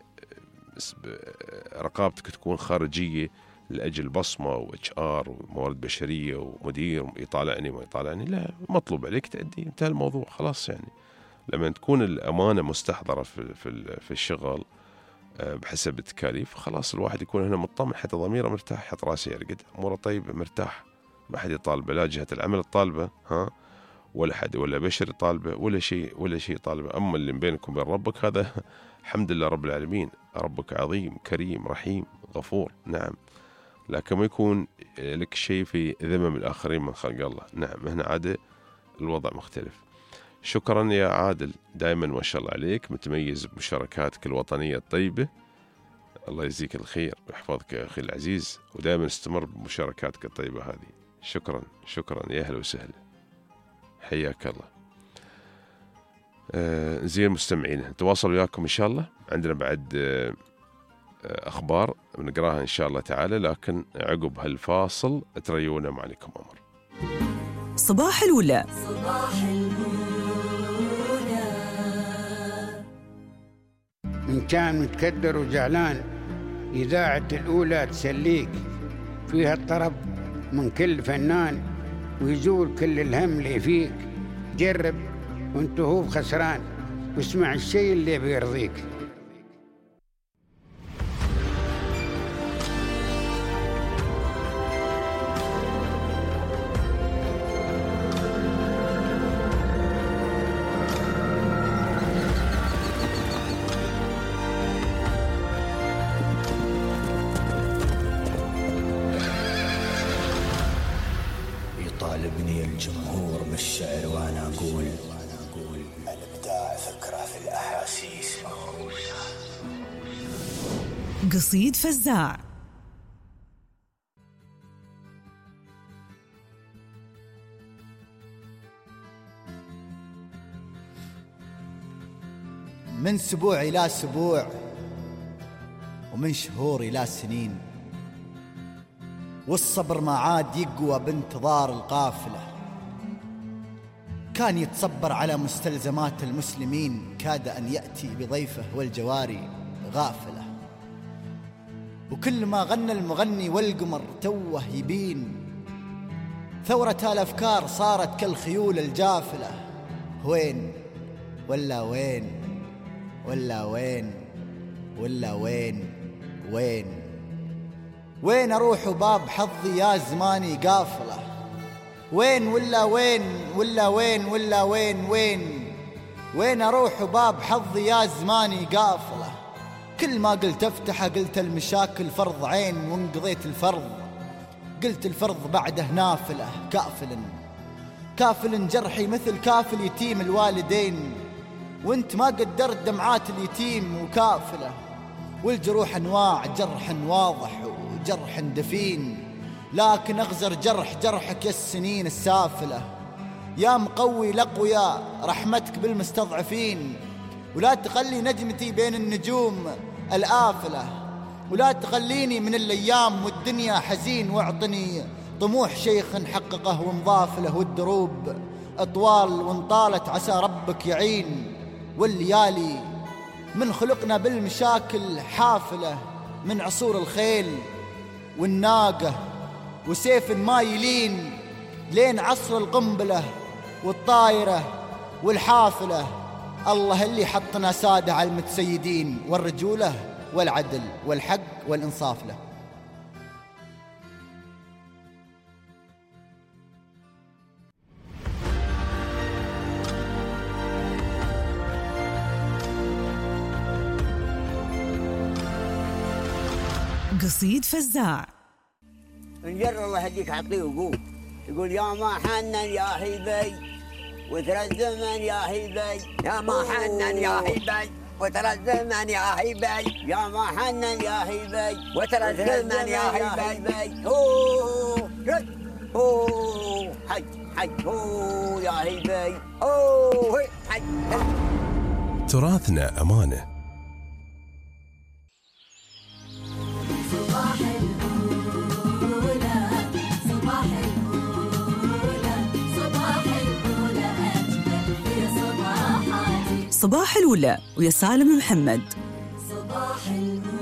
C: رقابتك تكون خارجية لأجل بصمة وHR وموارد بشرية ومدير يطالعني ما يطالعني، لا، مطلوب عليك تأدي، انتهى الموضوع خلاص. يعني لما تكون الأمانة مستحضرة في الشغل بحسب التكاليف، خلاص الواحد يكون هنا مطمن، حتى ضميره مرتاح، حتى راسه يرقد، أموره طيبة، مرتاح، ما حد يطالبه، لا جهة العمل الطالبة ولا حد ولا بشر طالبه ولا شيء طالبه. أما اللي بينكم وبين ربك هذا الحمد لله رب العالمين، ربك عظيم كريم رحيم غفور. نعم، لكن ما يكون لك شيء في ذمم الآخرين من خلق الله. نعم، هنا عاد الوضع مختلف. شكرا يا عادل، دائما ما شاء الله عليك متميز بمشاركاتك الوطنية الطيبة، الله يجزيك الخير ويحفظك يا أخي العزيز، ودائما استمر بمشاركاتك الطيبة هذه. شكرا يا أهلا وسهلا، حياك الله. زين مستمعين، نتواصل وياكم إن شاء الله. عندنا بعد أخبار بنقراها إن شاء الله تعالى، لكن عقب هالفاصل تريونا ما عليكم أمر.
A: صباح الولا.
R: إن كان متكدر وزعلان، إذاعة الأولى تسليك، فيها الطرب من كل فنان ويزول كل الهم اللي فيك. جرب وانت هو خسران، واسمع الشيء اللي بيرضيك.
P: يطالبني الجمهور بالشعر وانا اقول الابداع فكره في الاحاسيس مهروسه.
A: قصيد فزاع.
S: من سبوع إلى سبوع ومن شهور إلى سنين، والصبر ما عاد يقوى بانتظار القافلة. كان يتصبر على مستلزمات المسلمين، كاد أن يأتي بضيفه والجواري غافلة. وكل ما غنى المغني والقمر توه يبين، ثورة الأفكار صارت كالخيول الجافلة. وين ولا وين ولا وين ولا وين وين وين أروح باب حظي يا زماني قافلة. وين ولا وين ولا وين ولا وين وين أروح باب حظي يا زماني قافلة. كل ما قلت افتحه قلت المشاكل فرض عين، وانقضيت الفرض قلت الفرض بعده نافلة. كافل جرحي مثل كافل يتيم الوالدين، وانت ما قدرت دمعات اليتيم وكافلة. والجروح أنواع، جرح واضح وجرح دفين، لكن أغزر جرحك يا السنين السافلة. يا مقوي الأقوياء رحمتك بالمستضعفين، ولا تخلي نجمتي بين النجوم الآفلة. ولا تخليني من الأيام والدنيا حزين، واعطني طموح شيخ حققه ومضاف له. والدروب أطوال وانطالت عسى ربك يعين، والليالي من خلقنا بالمشاكل حافلة. من عصور الخيل والناقة وسيف ما يلين، لين عصر القنبلة والطائرة والحافلة. الله اللي حطنا سادة على المتسيدين، والرجولة والعدل والحق والإنصاف له.
A: قصيد فزاع.
T: نجر الله يهديك عطيه وقوم، يقول يا ما حنن يا حبي وترى الزمن يا حبي، يا ما حنن يا حبي وترى الزمن يا حبي، يا ما حنن يا حبي وترى الزمن يا حبي. اوه اوه حج اوه يا حبي اوه حج.
E: تراثنا أمانة.
B: صباح الأولى صباح الأولى
A: صباح الأولى ويا سالم محمد.
B: صباح الأولى.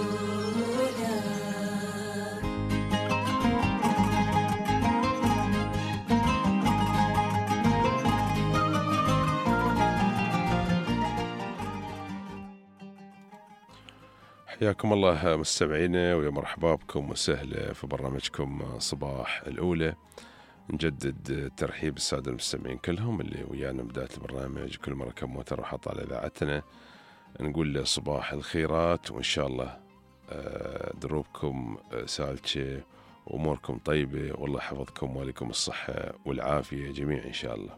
C: حياكم الله مستمعينا ويا مرحبا بكم وسهلا في برنامجكم صباح الأولى. نجدد الترحيب السادة المستمعين كلهم اللي ويانا بداية البرنامج كل مرة كم موتر وحط على إذاعتنا. نقول له صباح الخيرات وإن شاء الله دروبكم سالكة وأموركم طيبة والله يحفظكم ولكم الصحة والعافية جميعا إن شاء الله.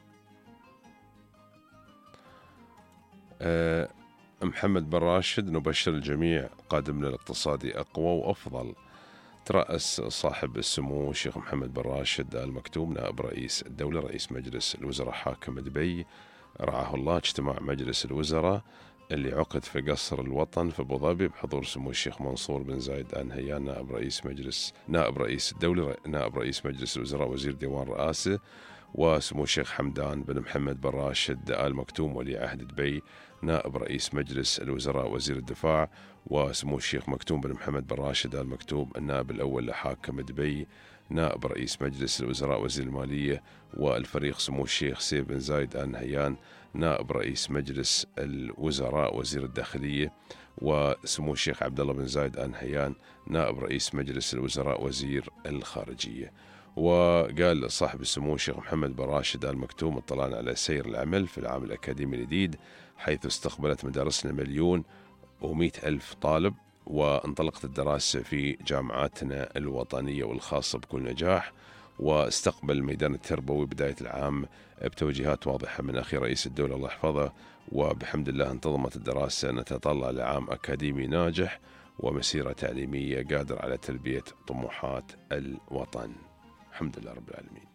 C: محمد بن راشد نبشر الجميع قادمنا الاقتصادي أقوى وأفضل. ترأس صاحب السمو الشيخ محمد بن راشد آل مكتوم نائب رئيس الدولة رئيس مجلس الوزراء حاكم دبي رعاه الله اجتماع مجلس الوزراء اللي عقد في قصر الوطن في أبو ظبي بحضور سمو الشيخ منصور بن زايد آل نهيان نائب رئيس الدولة نائب رئيس مجلس الوزراء وزير ديوان رئاسة وسمو الشيخ حمدان بن محمد بن راشد آل مكتوم ولي عهد دبي نائب رئيس مجلس الوزراء وزير الدفاع وسمو الشيخ مكتوم بن محمد بن راشد آل مكتوم النائب الأول لحاكم دبي نائب رئيس مجلس الوزراء وزير المالية والفريق سمو الشيخ سيف بن زايد آل نهيان نائب رئيس مجلس الوزراء وزير الداخلية وسمو الشيخ عبد الله بن زايد آل نهيان نائب رئيس مجلس الوزراء وزير الخارجية. وقال صاحب السمو الشيخ محمد بن راشد آل مكتوم اطلعنا على سير العمل في العام الأكاديمي الجديد حيث استقبلت مدارسنا 1,100,000 طالب وانطلقت الدراسة في جامعاتنا الوطنية والخاصة بكل نجاح واستقبل الميدان التربوي بداية العام بتوجيهات واضحة من أخي رئيس الدولة الله يحفظه وبحمد الله انتظمت الدراسة. نتطلع لعام أكاديمي ناجح ومسيرة تعليمية قادر على تلبية طموحات الوطن. الحمد لله رب العالمين.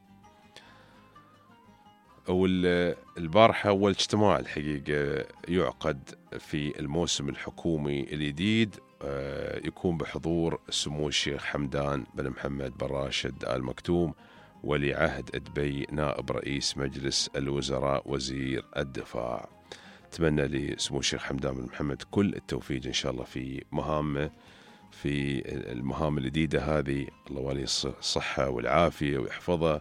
C: البارحة أول اجتماع الحقيقة يعقد في الموسم الحكومي الجديد يكون بحضور سمو الشيخ حمدان بن محمد بن راشد آل مكتوم ولي عهد دبي نائب رئيس مجلس الوزراء وزير الدفاع. أتمنى لسمو الشيخ حمدان بن محمد كل التوفيق إن شاء الله في مهامه في المهام الجديدة هذه. الله ولي الصحة والعافية ويحفظه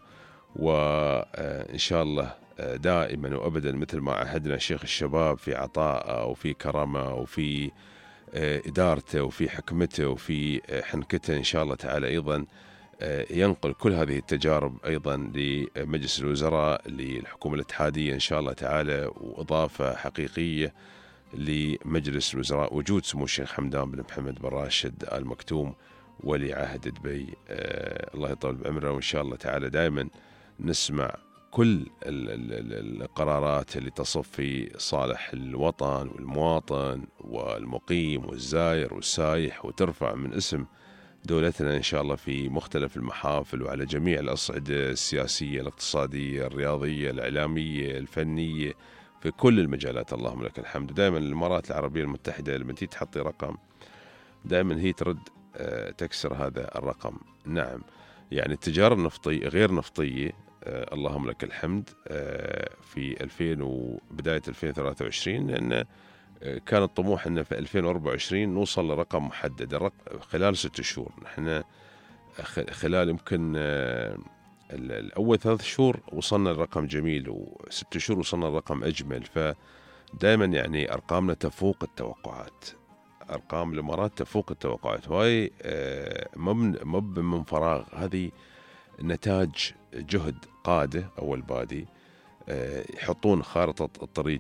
C: وإن شاء الله دائما وأبدا مثل ما عهدنا شيخ الشباب في عطاءه وفي كرمه وفي إدارته وفي حكمته وفي حنكته إن شاء الله تعالى أيضا ينقل كل هذه التجارب أيضا لمجلس الوزراء للحكومة الاتحادية إن شاء الله تعالى وإضافة حقيقية لمجلس الوزراء وجود سمو الشيخ حمدان بن محمد بن راشد آل مكتوم ولي عهد دبي. الله يطول بعمره وإن شاء الله تعالى دائما نسمع كل القرارات اللي تصف في صالح الوطن والمواطن والمقيم والزائر والسايح وترفع من اسم دولتنا إن شاء الله في مختلف المحافل وعلى جميع الأصعدة السياسية الاقتصادية الرياضية الإعلامية الفنية في كل المجالات. اللهم لك الحمد. دائما الإمارات العربية المتحدة لما تيجي تحطي رقم دائما هي ترد تكسر هذا الرقم. نعم يعني التجارة النفطية غير نفطية اللهم لك الحمد في 2000 وبداية 2023 لأن كان الطموح أن في 2024 نوصل لرقم محدد خلال 6 شهور. نحن خلال يمكن الأول 3 شهور وصلنا لرقم جميل و6 شهور وصلنا لرقم أجمل. فدائما يعني أرقامنا تفوق التوقعات. أرقام الإمارات تفوق التوقعات وهي مب من فراغ. هذه نتاج جهد قادة أول بادي يحطون خارطة الطريق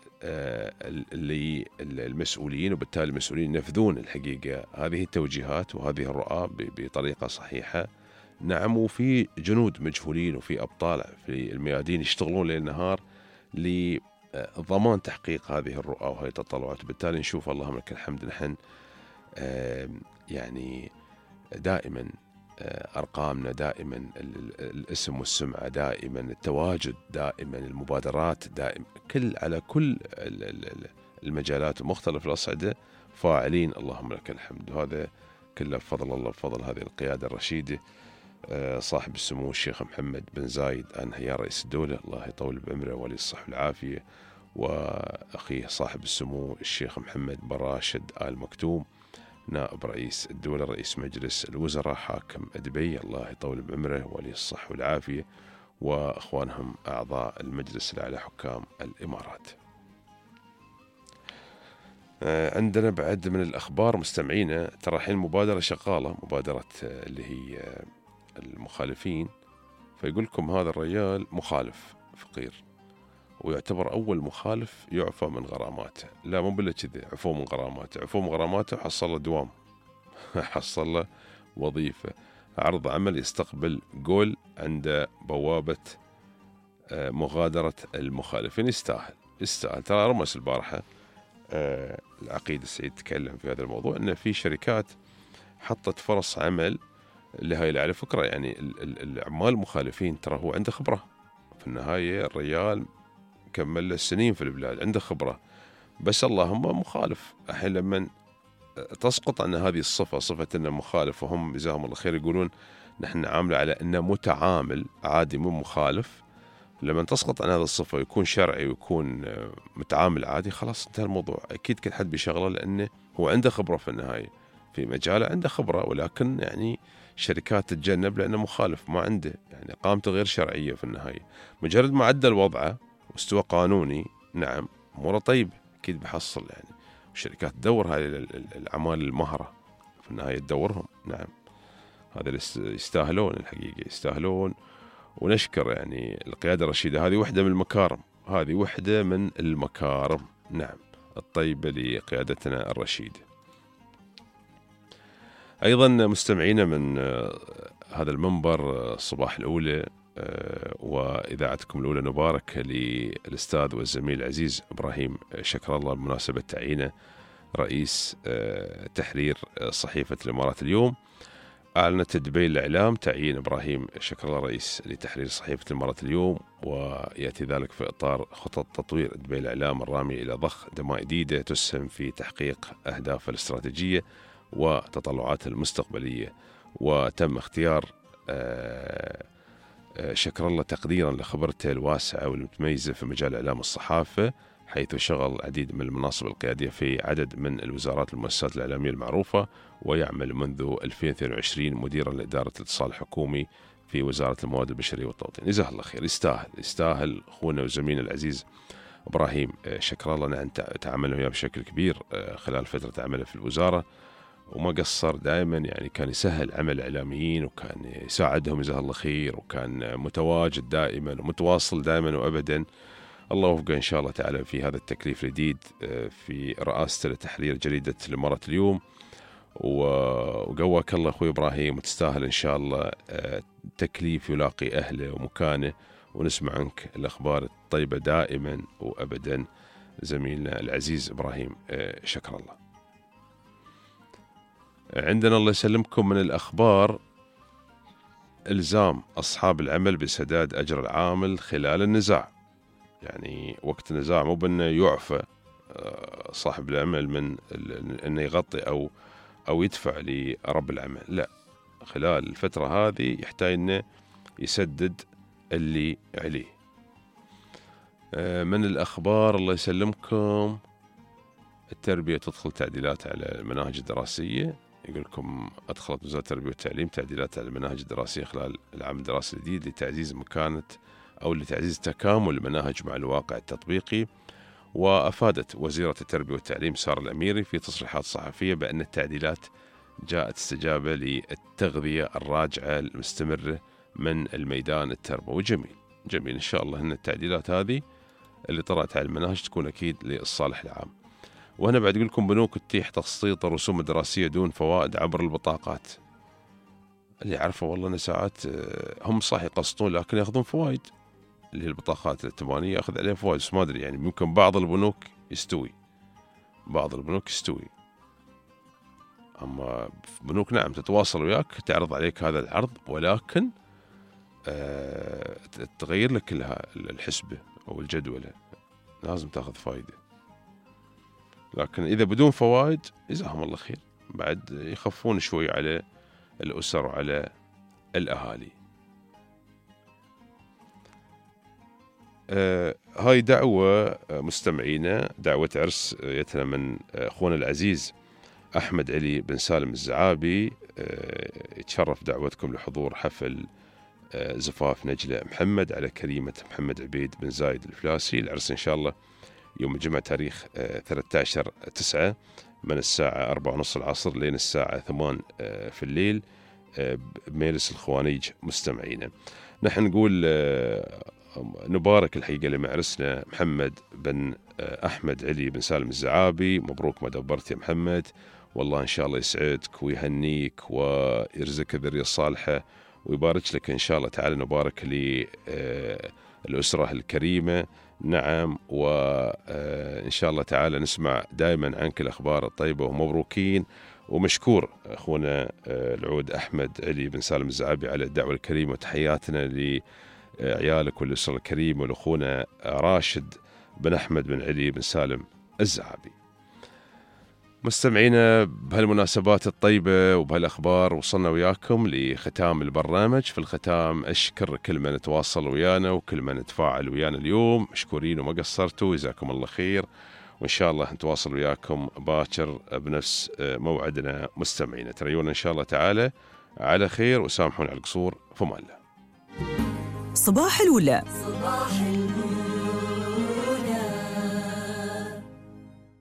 C: للمسؤولين وبالتالي المسؤولين ينفذون الحقيقة هذه التوجيهات وهذه الرؤى بطريقة صحيحة. نعم وفي جنود مجهولين وفي أبطال في الميادين يشتغلون ليل نهار لضمان تحقيق هذه الرؤى وهذه التطلعات. وبالتالي نشوف اللهم لك الحمد نحن يعني دائما أرقامنا دائما الاسم والسمعة دائما التواجد دائما المبادرات دائما على كل المجالات ومختلف الأصعدة فاعلين اللهم لك الحمد. وهذا كله بفضل الله بفضل هذه القيادة الرشيدة صاحب السمو الشيخ محمد بن زايد آل نهيان رئيس الدولة الله يطول بعمره ولي الصحة والعافية وأخيه صاحب السمو الشيخ محمد بن راشد آل مكتوم نائب رئيس الدولة رئيس مجلس الوزراء حاكم دبي الله يطول بعمره ولي الصحة والعافية، وأخوانهم أعضاء المجلس الأعلى حكام الإمارات. عندنا بعد من الأخبار مستمعينا، ترى الحين مبادرة شغالة، مبادرة اللي هي المخالفين. فيقول لكم هذا الرجال مخالف فقير ويعتبر أول مخالف يعفى من غراماته. لا مو بالله كذي، عفو من غراماته، عفو من غراماته وحصل له دوام حصل له وظيفة، عرض عمل، يستقبل جول عند بوابة مغادرة المخالفين. يستاهل. ترى رمس البارحة العقيد السعيد تكلم في هذا الموضوع، أن في شركات حطت فرص عمل لهاي. على فكرة يعني العمال المخالفين ترى هو عنده خبرة في النهاية، الرجال كمل له سنين في البلاد، عنده خبرة، بس اللهم مخالف. الحين لما تسقط عن هذه الصفة، صفة أنه مخالف، وهم جزاهم الله خير يقولون نحن نعامله على أنه متعامل عادي مو مخالف، لما تسقط عن هذه الصفة ويكون شرعي ويكون متعامل عادي، خلاص انتهى الموضوع. أكيد كل حد بيشغله لأنه هو عنده خبرة في النهاية في مجاله، عنده خبرة، ولكن يعني شركات تتجنب لأنه مخالف، ما عنده يعني قامته غير شرعية في النهاية. مجرد ما عدل وضعه واستوى قانوني، نعم أموره طيب، أكيد بحصل يعني. الشركات تدور هاي الأعمال المهرة في النهاية، تدورهم. نعم هذا يستاهلون الحقيقة، يستاهلون، ونشكر يعني القيادة الرشيدة. هذه وحدة من المكارم، هذه وحدة من المكارم، نعم الطيبة لقيادتنا الرشيدة. أيضا مستمعينا من هذا المنبر الصباح الأولى وإذاعتكم الأولى، نبارك للأستاذ والزميل العزيز إبراهيم شكر الله بمناسبة تعيينه رئيس تحرير صحيفة الإمارات اليوم. أعلنت دبي الإعلام تعيين إبراهيم شكر الله رئيس لتحرير صحيفة الإمارات اليوم، ويأتي ذلك في إطار خطط تطوير دبي الإعلام الرامية إلى ضخ دماء جديدة تسهم في تحقيق أهدافها الاستراتيجية وتطلعاتها المستقبلية. وتم اختيار شكر الله تقديرا لخبرته الواسعة والمتميزة في مجال إعلام الصحافة، حيث شغل العديد من المناصب القيادية في عدد من الوزارات والمؤسسات الإعلامية المعروفة، ويعمل منذ 2022 مديرا لإدارة الاتصال الحكومي في وزارة الموارد البشرية والتوطين. جزاه الله خير، يستاهل أخونا وزميلنا العزيز إبراهيم شكر الله. نحن تعاملنا وياه بشكل كبير خلال فترة عمله في الوزارة، وما قصر دائما، يعني كان يسهل عمل الإعلاميين وكان يساعدهم جزاه الله خير، وكان متواجد دائما ومتواصل دائما وأبدا. الله وفقه إن شاء الله تعالى في هذا التكليف الجديد في رئاسته لتحرير جريدة الإمارات اليوم، وقواك الله أخوي إبراهيم، وتستاهل إن شاء الله تكليف يلاقي أهله ومكانه، ونسمع عنك الأخبار الطيبة دائما وأبدا زميلنا العزيز إبراهيم شكر الله. عندنا الله يسلمكم من الأخبار إلزام أصحاب العمل بسداد أجر العامل خلال النزاع. يعني وقت النزاع مو بأنه يعفى صاحب العمل من أنه يغطي أو يدفع لرب العمل، لا، خلال الفترة هذه يحتاج أنه يسدد اللي عليه. من الأخبار الله يسلمكم، التربية تدخل تعديلات على المناهج الدراسية. يقول لكم أدخلت وزارة التربية والتعليم تعديلات على المناهج الدراسية خلال العام الدراسي الجديد لتعزيز مكانة أو لتعزيز تكامل المناهج مع الواقع التطبيقي. وأفادت وزيرة التربية والتعليم سارة الأميري في تصريحات صحفية بأن التعديلات جاءت استجابة للتغذية الراجعة المستمرة من الميدان التربوي. جميل إن شاء الله أن التعديلات هذه اللي طرأت على المناهج تكون أكيد للصالح العام. وهنا بعد أقول لكم بنوك تتيح تقسيط الرسوم الدراسية دون فوائد عبر البطاقات. اللي عارفه والله أن ساعات هم صح يقسطون لكن يأخذون فوائد، اللي هي البطاقات الائتمانية يأخذ عليها فوائد، بس ما أدري يعني ممكن بعض البنوك يستوي، أما بنوك نعم تتواصل وياك تعرض عليك هذا العرض، ولكن تغير لك كلها الحسبة أو الجدولة، لازم تأخذ فائدة. لكن إذا بدون فوائد جزاهم الله خير، بعد يخفون شوي على الأسر وعلى الأهالي. هاي دعوة مستمعينا، دعوة عرس يتنا من أخونا العزيز أحمد علي بن سالم الزعابي. يتشرف دعوتكم لحضور حفل زفاف نجلة محمد على كريمة محمد عبيد بن زايد الفلاسي. العرس إن شاء الله يوم الجمعة تاريخ 13/9 من الساعة 4:30 العصر لين الساعة 8 في الليل بمجلس الخوانيج. مستمعينا نحن نقول نبارك الحقيقة لمعرسنا محمد بن أحمد علي بن سالم الزعابي. مبروك ما دبرت يا محمد، والله إن شاء الله يسعدك ويهنيك ويرزقك الذرية الصالحة ويبارك لك إن شاء الله تعالى. نبارك للأسرة الكريمة. نعم، وإن شاء الله تعالى نسمع دائما عنك الأخبار الطيبة ومبروكين. ومشكور أخونا العود أحمد علي بن سالم الزعابي على الدعوة الكريمة، وتحياتنا لعيالك والأسرة الكريمة ولأخونا راشد بن أحمد بن علي بن سالم الزعابي. مستمعينا بهالمناسبات الطيبة وبهالأخبار وصلنا وياكم لختام البرنامج. في الختام أشكر كل من تواصل ويانا وكل من تفاعل ويانا اليوم، مشكورين وما قصرتوا، جزاكم الله خير. وإن شاء الله نتواصل وياكم باكر بنفس موعدنا. مستمعينا تريونا إن شاء الله تعالى على خير، وسامحون على القصور. فما الله.
A: صباح الولا.
B: صباح الولا.